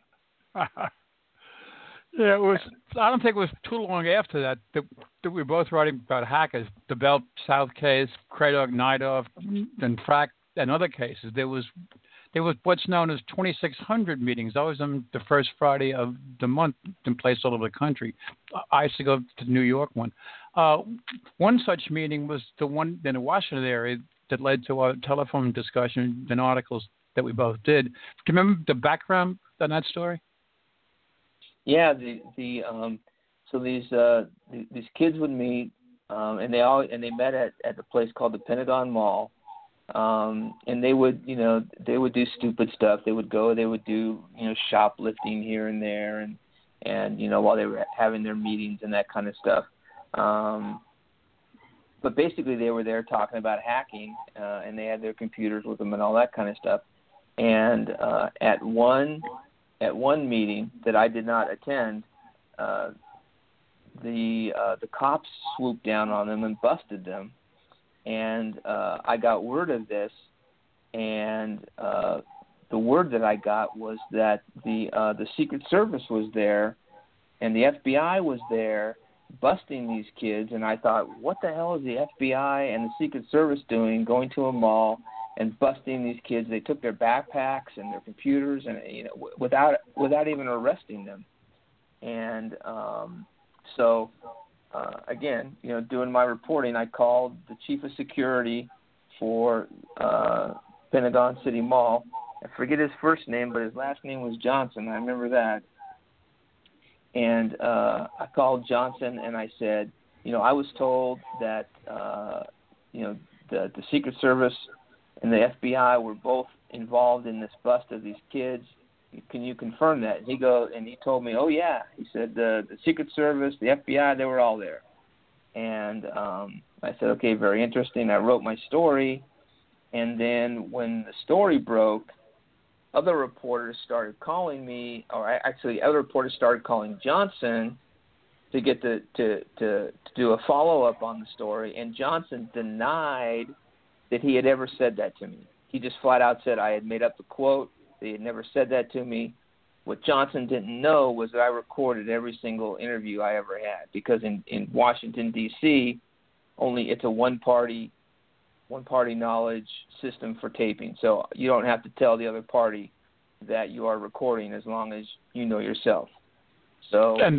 Yeah, it was. I don't think it was too long after that we were both writing about hackers. The Bell South case, Craddock, Nidoff, and Frack, and other cases. There was what's known as 2600 meetings. Always on the first Friday of the month, in place all over the country. I used to go to the New York one. One such meeting was the one in the Washington area that led to our telephone discussion and articles that we both did. Do you remember the background on that story? Yeah, so these kids would meet, and they met at the place called the Pentagon Mall, and they would do stupid stuff. They would do shoplifting here and there, and while they were having their meetings and that kind of stuff. But basically, they were there talking about hacking, and they had their computers with them and all that kind of stuff. And at one meeting that I did not attend, the cops swooped down on them and busted them, and I got word of this, and the word that I got was that the Secret Service was there, and the FBI was there busting these kids, and I thought, what the hell is the FBI and the Secret Service doing going to a mall and busting these kids? They took their backpacks and their computers, and without even arresting them. And so again, doing my reporting, I called the chief of security for Pentagon City Mall. I forget his first name, but his last name was Johnson. I remember that. And I called Johnson and I said, I was told that the Secret Service and the FBI were both involved in this bust of these kids. Can you confirm that? And he told me, oh yeah. He said the Secret Service, the FBI, they were all there. And I said, okay, very interesting. I wrote my story, and then when the story broke, other reporters started calling me, other reporters started calling Johnson to get to do a follow-up on the story, and Johnson denied that he had ever said that to me. He just flat out said I had made up the quote, that he had never said that to me. What Johnson didn't know was that I recorded every single interview I ever had, because in Washington, D.C., it's a one-party knowledge system for taping. So you don't have to tell the other party that you are recording as long as you know yourself. So and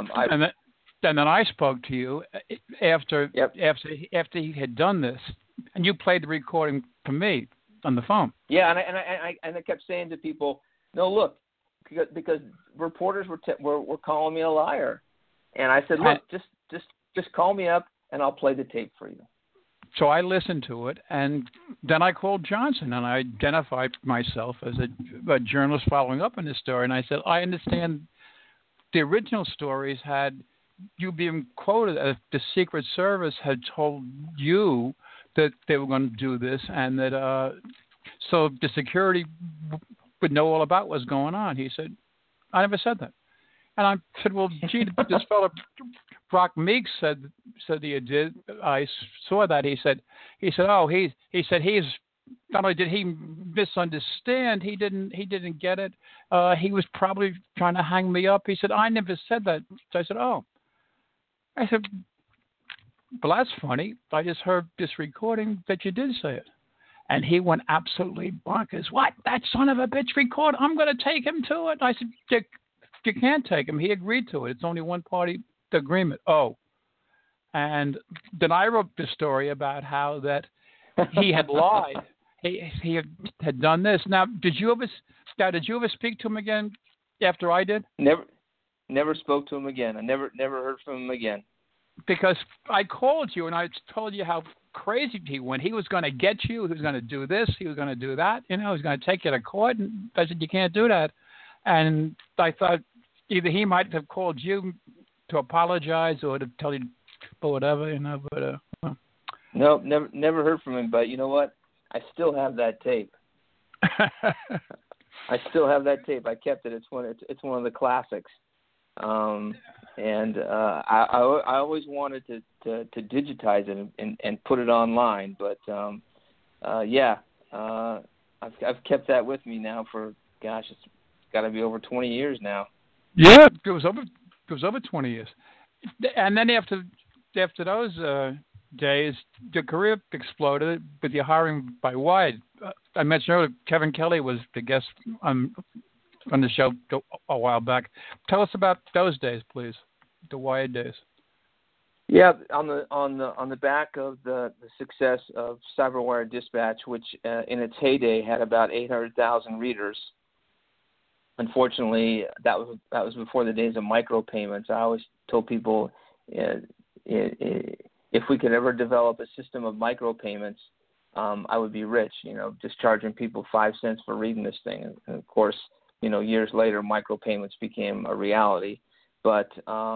then I spoke to you after he had done this, and you played the recording for me on the phone. Yeah, and I kept saying to people, no, look, because reporters were calling me a liar, and I said, look, just call me up and I'll play the tape for you. So I listened to it, and then I called Johnson, and I identified myself as a journalist following up on this story, and I said, I understand the original stories had you being quoted as the Secret Service had told you that they were going to do this, and that so the security would know all about what's going on. He said, I never said that. And I said, well, gee, this fellow Brock Meeks said he did. I saw that. He said, oh, he's not only did he misunderstand, he didn't get it. He was probably trying to hang me up. He said, I never said that. So I said, oh. I said, well, that's funny. I just heard this recording that you did say it. And he went absolutely bonkers. What? That son of a bitch record? I'm going to take him to it. I said, you can't take him. He agreed to it. It's only one party agreement. Oh. And then I wrote the story about how that he had lied. He had done this. Now, did you ever speak to him again after I did? Never spoke to him again. I never heard from him again. Because I called you and I told you how crazy he went. He was going to get you. He was going to do this. He was going to do that. He was going to take you to court. And I said, you can't do that. And I thought either he might have called you to apologize or to tell you or whatever, but well. No, never heard from him. But you know what? I still have that tape. I still have that tape. I kept it. It's one of the classics. And I always wanted to digitize it and put it online, but I've kept that with me now for it's got to be over 20 years now. Yeah, it was over 20 years. And then after those days, your career exploded with your hiring by Wired. I mentioned earlier, Kevin Kelly was the guest on the show a while back. Tell us about those days, please, the Wired days. Yeah, on the back of the success of CyberWire Dispatch, which in its heyday had about 800,000 readers. Unfortunately, that was before the days of micropayments. I always told people if we could ever develop a system of micropayments, I would be rich. Just charging people 5 cents for reading this thing. And of course, years later, micropayments became a reality. But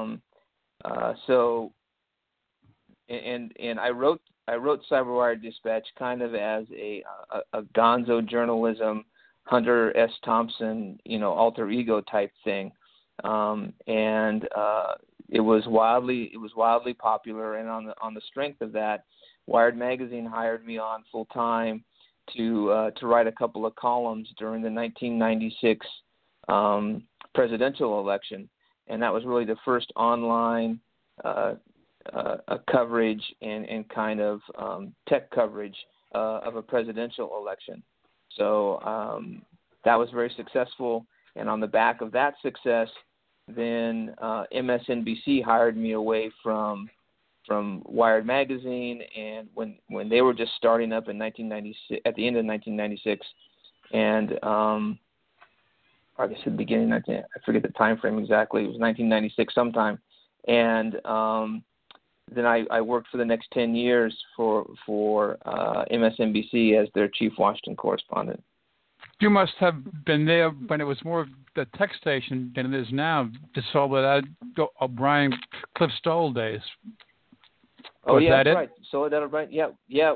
and I wrote CyberWire Dispatch kind of as a gonzo journalism, Hunter S. Thompson, alter ego type thing, and it was wildly popular. And on the strength of that, Wired magazine hired me on full time to write a couple of columns during the 1996 presidential election, and that was really the first online coverage and kind of tech coverage of a presidential election. So that was very successful, and on the back of that success, then MSNBC hired me away from Wired magazine, and when they were just starting up in 1996, at the end of 1996, and I guess at the beginning, I forget the time frame exactly. It was 1996 sometime, and then I worked for the next 10 years for MSNBC as their chief Washington correspondent. You must have been there when it was more of the tech station than it is now. Just all that O'Brien, Cliff Stoll days. Oh, was yeah, that right. So that right. Yeah.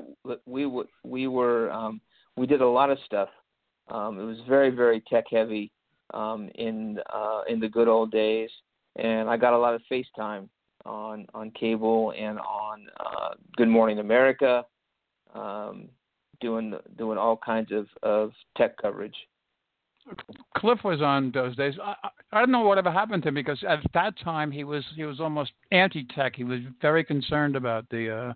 We did a lot of stuff. It was very, very tech heavy in the good old days, and I got a lot of FaceTime on cable and on Good Morning America, doing all kinds of tech coverage. Cliff was on those days. I don't know whatever happened to him, because at that time he was almost anti-tech. He was very concerned about the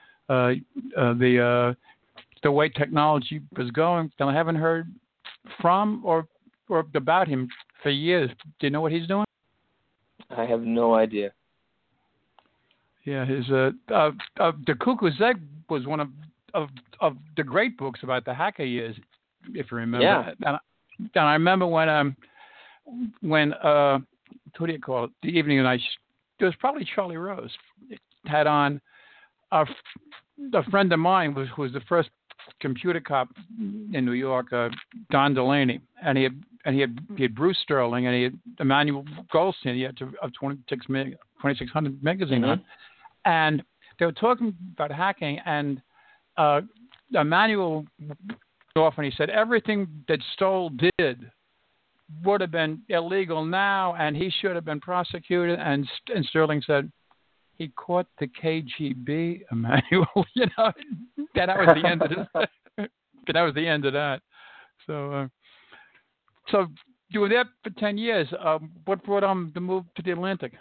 way technology was going. And I haven't heard from or about him for years. Do you know what he's doing? I have no idea. Yeah, his The Cuckoo's Egg was one of the great books about the hacker years, if you remember. Yeah. And I remember when what do you call it? The evening night. It was probably Charlie Rose had on a friend of mine who was the first computer cop in New York, Don Delaney, and he had Bruce Sterling, and he had Emmanuel Goldstein. He had of 2600 magazine on, and they were talking about hacking, and Emmanuel often he said everything that Stoll did would have been illegal now, and he should have been prosecuted. And Sterling said he caught the KGB, Emmanuel. That was the end of this. That was the end of that. So you were there for 10 years. What brought on the move to the Atlantic?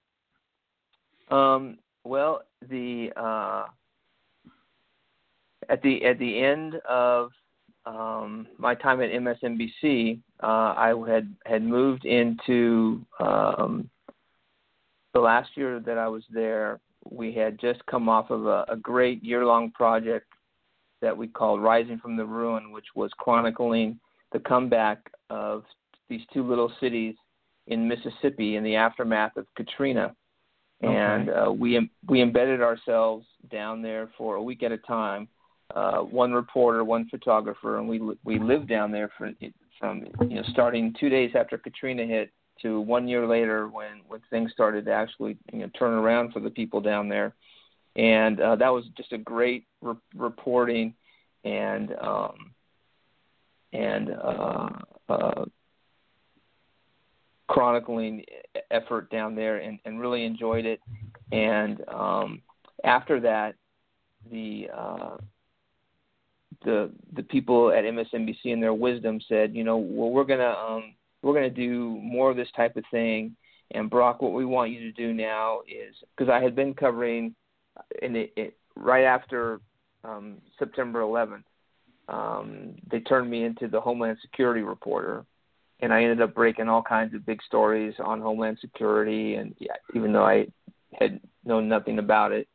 Well, at the end of my time at MSNBC, I had moved into the last year that I was there. We had just come off of a great year-long project that we called Rising from the Ruin, which was chronicling the comeback of these two little cities in Mississippi in the aftermath of Katrina. Okay. And we embedded ourselves down there for a week at a time. One reporter, one photographer, and we lived down there from starting 2 days after Katrina hit to 1 year later when things started to actually turn around for the people down there, and that was just a great reporting and chronicling effort down there, and really enjoyed it. And after that, the people at MSNBC in their wisdom said, well, we're gonna do more of this type of thing. And Brock, what we want you to do now is, because I had been covering right after September 11th, they turned me into the Homeland Security reporter, and I ended up breaking all kinds of big stories on Homeland Security, and even though I had known nothing about it.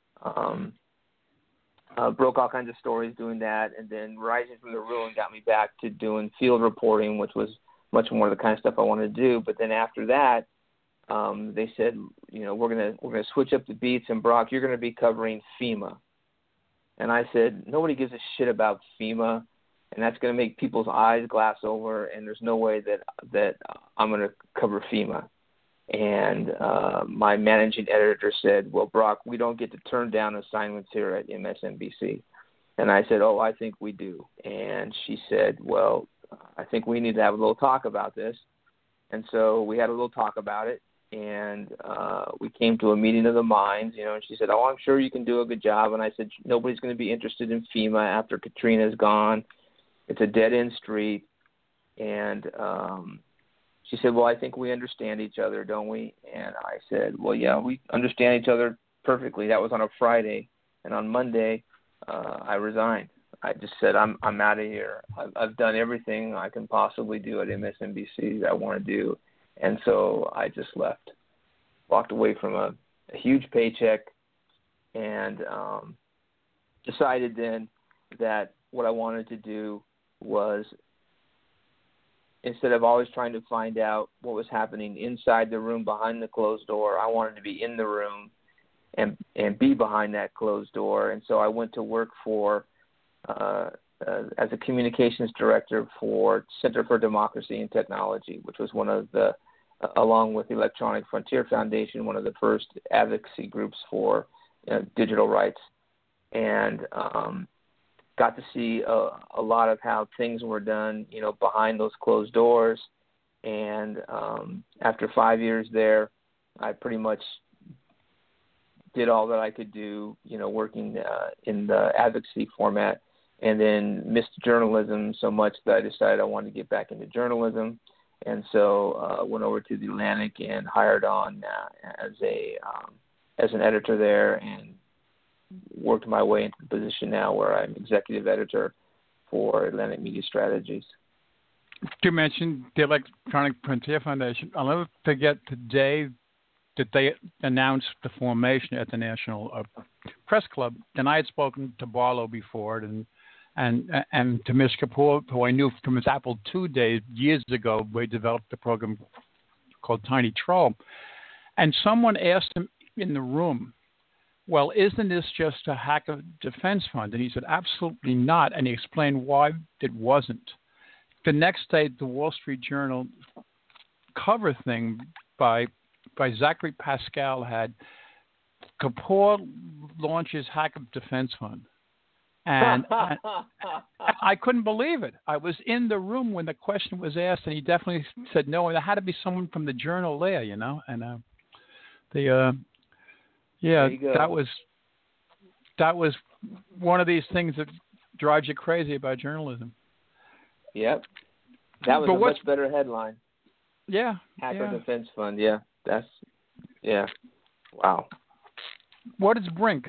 Broke all kinds of stories doing that, and then Rising from the Ruin got me back to doing field reporting, which was much more the kind of stuff I wanted to do. But then after that, they said, we're gonna switch up the beats, and Brock, you're gonna be covering FEMA. And I said, nobody gives a shit about FEMA, and that's gonna make people's eyes glass over, and there's no way that I'm gonna cover FEMA. And my managing editor said, well, Brock, we don't get to turn down assignments here at MSNBC. And I said, oh, I think we do. And she said, well, I think we need to have a little talk about this. And so we had a little talk about it, and we came to a meeting of the minds, and she said, oh, I'm sure you can do a good job. And I said, nobody's going to be interested in FEMA after Katrina's gone. It's a dead-end street. And she said, well, I think we understand each other, don't we? And I said, well, yeah, we understand each other perfectly. That was on a Friday. And on Monday, I resigned. I just said, I'm out of here. I've done everything I can possibly do at MSNBC that I want to do. And so I just left, walked away from a huge paycheck, and decided then that what I wanted to do was, instead of always trying to find out what was happening inside the room behind the closed door, I wanted to be in the room and be behind that closed door. And so I went to work for as a communications director for Center for Democracy and Technology, which was one of the, along with the Electronic Frontier Foundation, one of the first advocacy groups for digital rights, and got to see a lot of how things were done, behind those closed doors. And after 5 years there, I pretty much did all that I could do, working in the advocacy format, and then missed journalism so much that I decided I wanted to get back into journalism. And so went over to the Atlantic and hired on as an editor there, and worked my way into the position now where I'm executive editor for Atlantic Media Strategies. You mentioned the Electronic Frontier Foundation. I'll never forget the day that they announced the formation at the National Press Club. And I had spoken to Barlow before it, and to Mish Kapoor, who I knew from his Apple II days years ago, where he developed a program called Tiny Troll. And someone asked him in the room, well, isn't this just a hacker defense fund? And he said, absolutely not. And he explained why it wasn't. The next day, the Wall Street Journal cover thing by Zachary Pascal had Kapoor launches hacker defense fund. And I couldn't believe it. I was in the room when the question was asked, and he definitely said no. And there had to be someone from the Journal there, And that was one of these things that drives you crazy about journalism. Yep, that was a much better headline. Yeah, Hacker Defense Fund. Yeah, wow. What is Brink?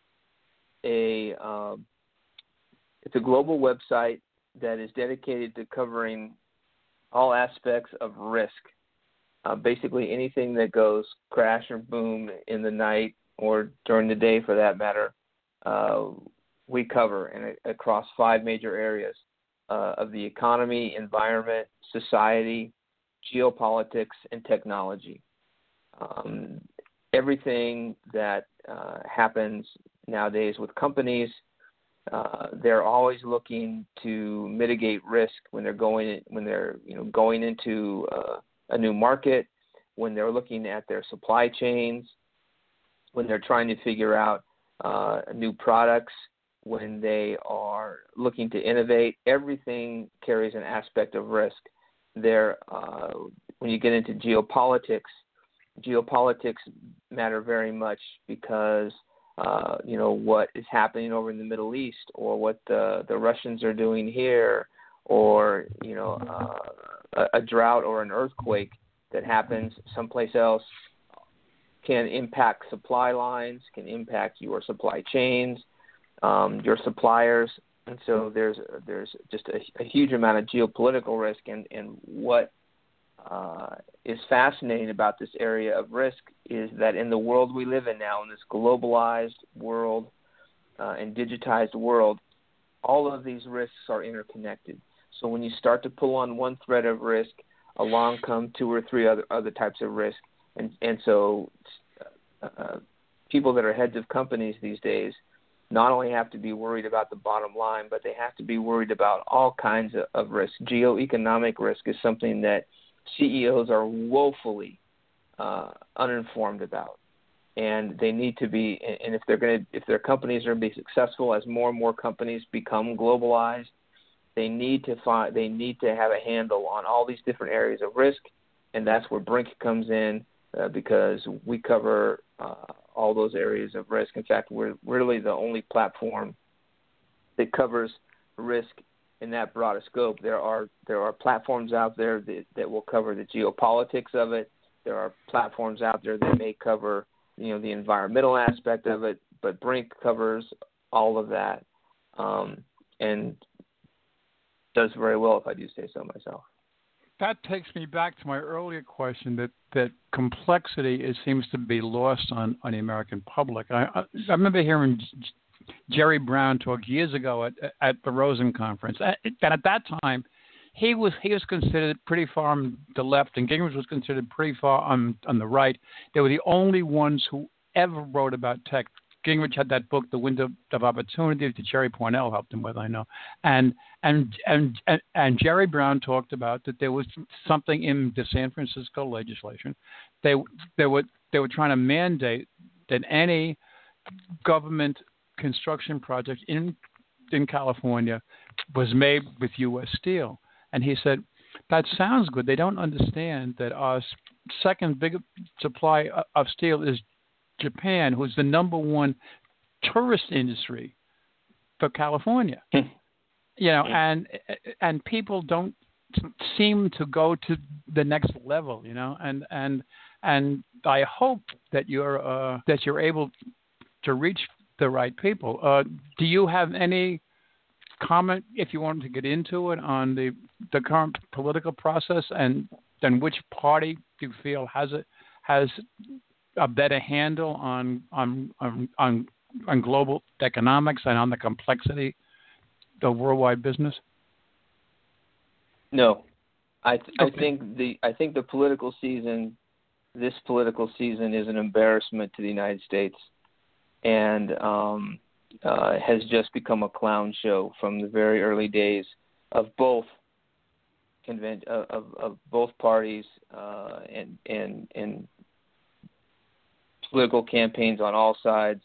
It's a global website that is dedicated to covering all aspects of risk. Basically anything that goes crash or boom in the night or during the day, for that matter, we cover, and across 5 major areas of the economy, environment, society, geopolitics, and technology. Everything that happens nowadays with companies, they're always looking to mitigate risk when they're going into a new market, when they're looking at their supply chains, when they're trying to figure out new products, when they are looking to innovate. Everything carries an aspect of risk. When you get into geopolitics matter very much because what is happening over in the Middle East, or what the Russians are doing here, or a drought or an earthquake that happens someplace else can impact supply lines, can impact your supply chains, your suppliers. And so there's just a huge amount of geopolitical risk. And what is fascinating about this area of risk is that in the world we live in now, in this globalized world and digitized world, all of these risks are interconnected. So when you start to pull on one thread of risk, along come 2 or 3 other types of risk. And so people that are heads of companies these days not only have to be worried about the bottom line, but they have to be worried about all kinds of risk. Geoeconomic risk is something that CEOs are woefully uninformed about, and they need to be. And if their companies are going to be successful, as more and more companies become globalized, they need to have a handle on all these different areas of risk, and that's where Brink comes in because we cover all those areas of risk. In fact, we're really the only platform that covers risk in that broader scope. There are platforms out there that will cover the geopolitics of it. There are platforms out there that may cover the environmental aspect of it, but Brink covers all of that and does very well, if I do say so myself. That takes me back to my earlier question that complexity seems to be lost on the American public. I remember hearing Jerry Brown talk years ago at the Rosen Conference. And at that time, he was considered pretty far on the left, and Gingrich was considered pretty far on the right. They were the only ones who ever wrote about tech. Gingrich had that book, The Window of Opportunity, that Jerry Pournelle helped him with, I know. And Jerry Brown talked about that there was something in the San Francisco legislation. They were trying to mandate that any government construction project in California was made with U.S. steel. And he said, that sounds good. They don't understand that our second big supply of steel is Japan, who's the number one tourist industry for California. And people don't seem to go to the next level, and I hope that you're able to reach the right people. Do you have any comment, if you wanted to get into it, on the current political process, and then which party do you feel has a better handle on global economics and on the complexity of worldwide business? No, I think the political season, this political season, is an embarrassment to the United States, and has just become a clown show from the very early days of both of both parties, and political campaigns on all sides.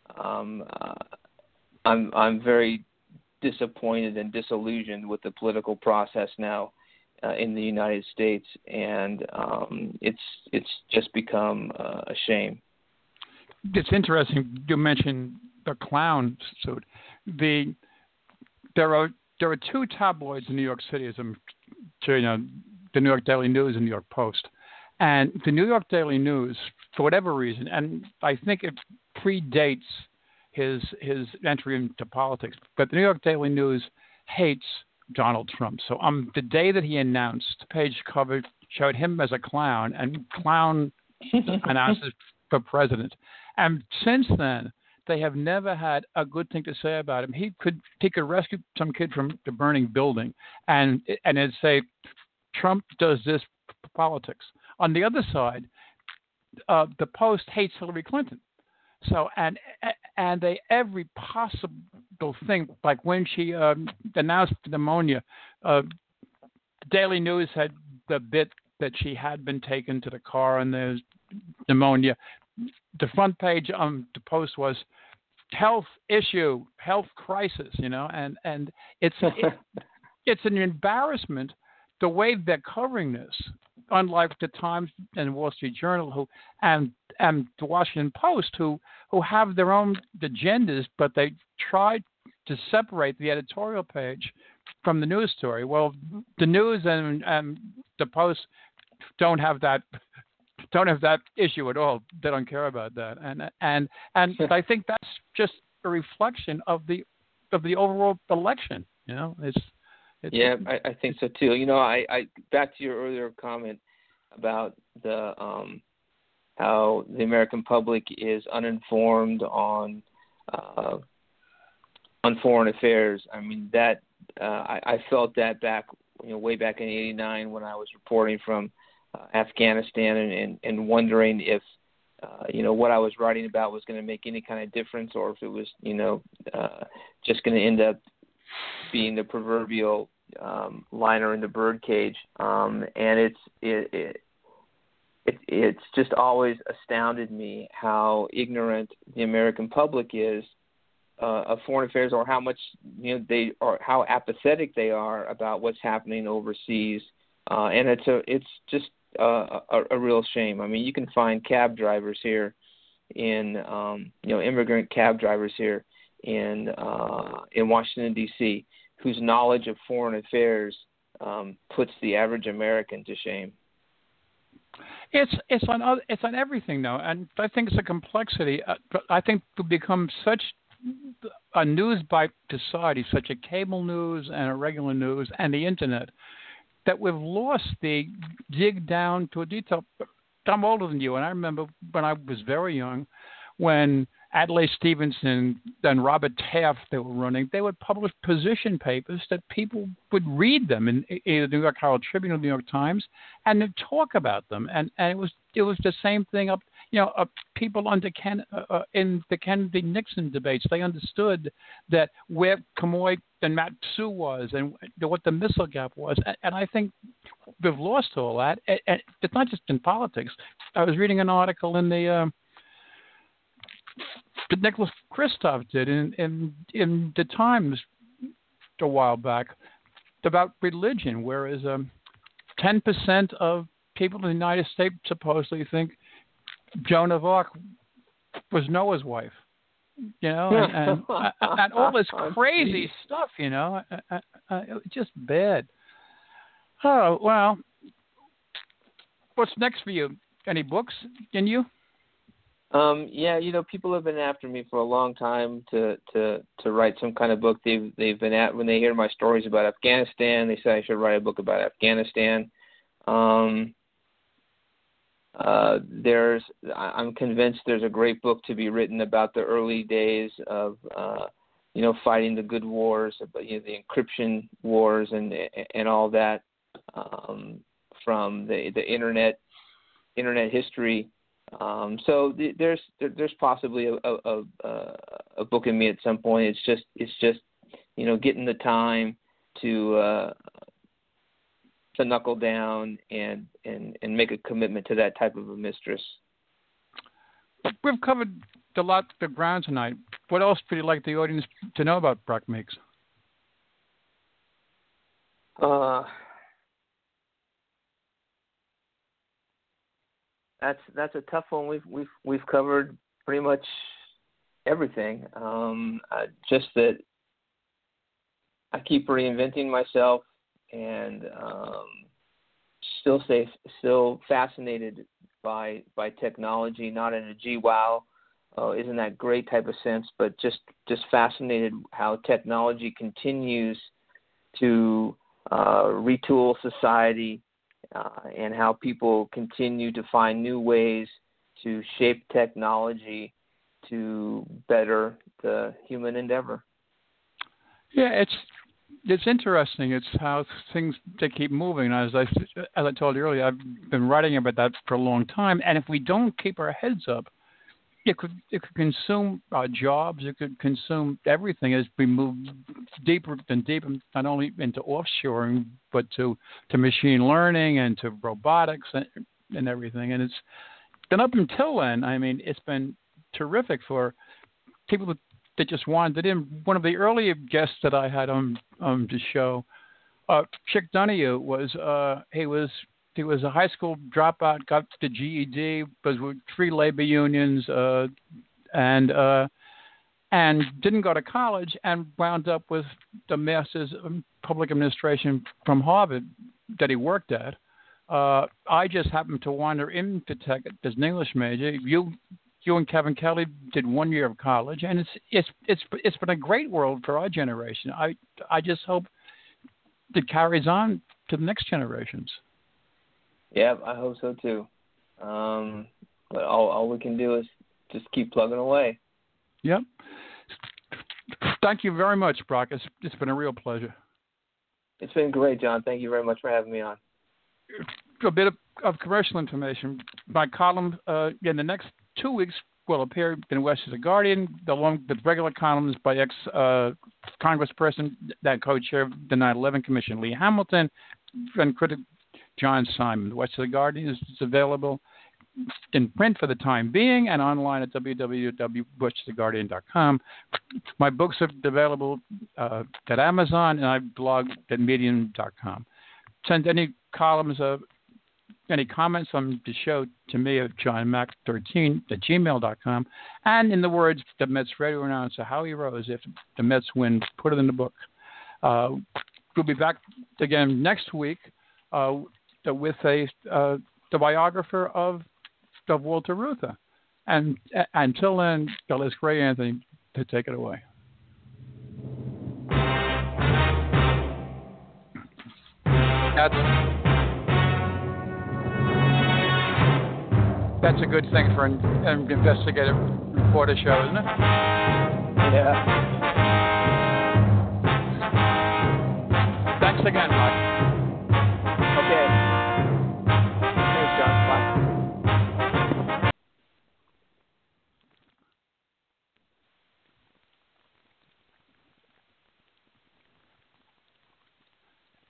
I'm very disappointed and disillusioned with the political process now in the United States, and it's just become a shame. It's interesting you mentioned the clown suit. There are two tabloids in New York City, the New York Daily News and New York Post. And the New York Daily News, for whatever reason, and I think it predates his entry into politics, but the New York Daily News hates Donald Trump. So the day that he announced, the page cover showed him as a clown, and clown announces for president. And since then, they have never had a good thing to say about him. He could rescue some kid from the burning building, and it'd say, Trump does this for politics. On the other side, the Post hates Hillary Clinton. So and they every possible thing, like when she announced pneumonia, the Daily News had the bit that she had been taken to the car and there's pneumonia. The front page on the Post was health issue, health crisis, and it's an embarrassment the way they're covering this. Unlike the Times and Wall Street Journal, and the Washington Post, who have their own agendas, but they try to separate the editorial page from the news story. Well, the News and the Post don't have that issue at all. They don't care about that, and I think that's just a reflection of the overall election. Yeah, I think so too. I back to your earlier comment about the how the American public is uninformed on foreign affairs. I mean that I felt that back, way back in '89 when I was reporting from Afghanistan and wondering if what I was writing about was going to make any kind of difference, or if it was just going to end up being the proverbial liner in the birdcage, and it's just always astounded me how ignorant the American public is of foreign affairs, or how much they are, how apathetic they are about what's happening overseas, and it's just a real shame. I mean, you can find cab drivers here in immigrant cab drivers here in Washington, D.C., whose knowledge of foreign affairs puts the average American to shame. It's on everything though, and I think it's a complexity. I think to become such a news bite society, such a cable news and a regular news and the internet, that we've lost the dig down to a detail. I'm older than you, and I remember when I was very young, when Adlai Stevenson and Robert Taft, they were running, they would publish position papers that people would read them in either the New York Herald Tribune or the New York Times, and they'd talk about them. And it was the same thing up people under in the Kennedy-Nixon debates, they understood that where Quemoy and Mat-Su was and what the missile gap was. And I think we've lost all that. And it's not just in politics. I was reading an article in that Nicholas Kristof did in the Times a while back about religion, whereas 10% of people in the United States supposedly think Joan of Arc was Noah's wife, and all this crazy stuff, just bad. Oh, well, what's next for you? Any books in you? People have been after me for a long time to write some kind of book. They've been when they hear my stories about Afghanistan, they say I should write a book about Afghanistan. I'm convinced there's a great book to be written about the early days of fighting the good wars, about the encryption wars and all that, from the internet history. So there's possibly a book in me at some point. It's just getting the time to knuckle down and make a commitment to that type of a mistress. We've covered a lot of the ground tonight. What else would you like the audience to know about Brock Meeks? That's a tough one. We've covered pretty much everything. Just that I keep reinventing myself and still fascinated by technology, not in a gee wow, isn't that great type of sense, but just fascinated how technology continues to retool society. And how people continue to find new ways to shape technology to better the human endeavor. Yeah, it's interesting. It's how things they keep moving. As I told you earlier, I've been writing about that for a long time. And if we don't keep our heads up, it could consume our jobs. It could consume everything as we move deeper and deeper, not only into offshoring, but to machine learning and to robotics and everything. And it's been up until then. I mean, it's been terrific for people that just wanted in. One of the earlier guests that I had on the show, Chick Donahue, he was a high school dropout, got the GED, was with 3 labor unions, and didn't go to college, and wound up with the Master's in Public Administration from Harvard that he worked at. I just happened to wander into tech as an English major. You and Kevin Kelly did 1 year of college, and it's been a great world for our generation. I just hope it carries on to the next generations. Yeah, I hope so too. But all we can do is just keep plugging away. Yep. Thank you very much, Brock. It's been a real pleasure. It's been great, John. Thank you very much for having me on. A bit of commercial information. My column in the next 2 weeks will appear in Westchester Guardian, along with regular columns by ex-Congressperson and co-chair of the 9/11 Commission, Lee Hamilton, and critic John Simon. The Westchester Guardian is available in print for the time being and online at www.westchesterguardian.com. My books are available at Amazon, and I blog at medium.com. Send any columns, any comments on the show to me at johnmac13@gmail.com. And in the words of the Mets radio announcer Howie Rose, if the Mets win, put it in the book. We'll be back again next week with the biographer of Walter Reuther. And until then, I'll ask Ray Anthony to take it away. That's a good thing for an investigative reporter show, isn't it? Yeah. Thanks again, Mike.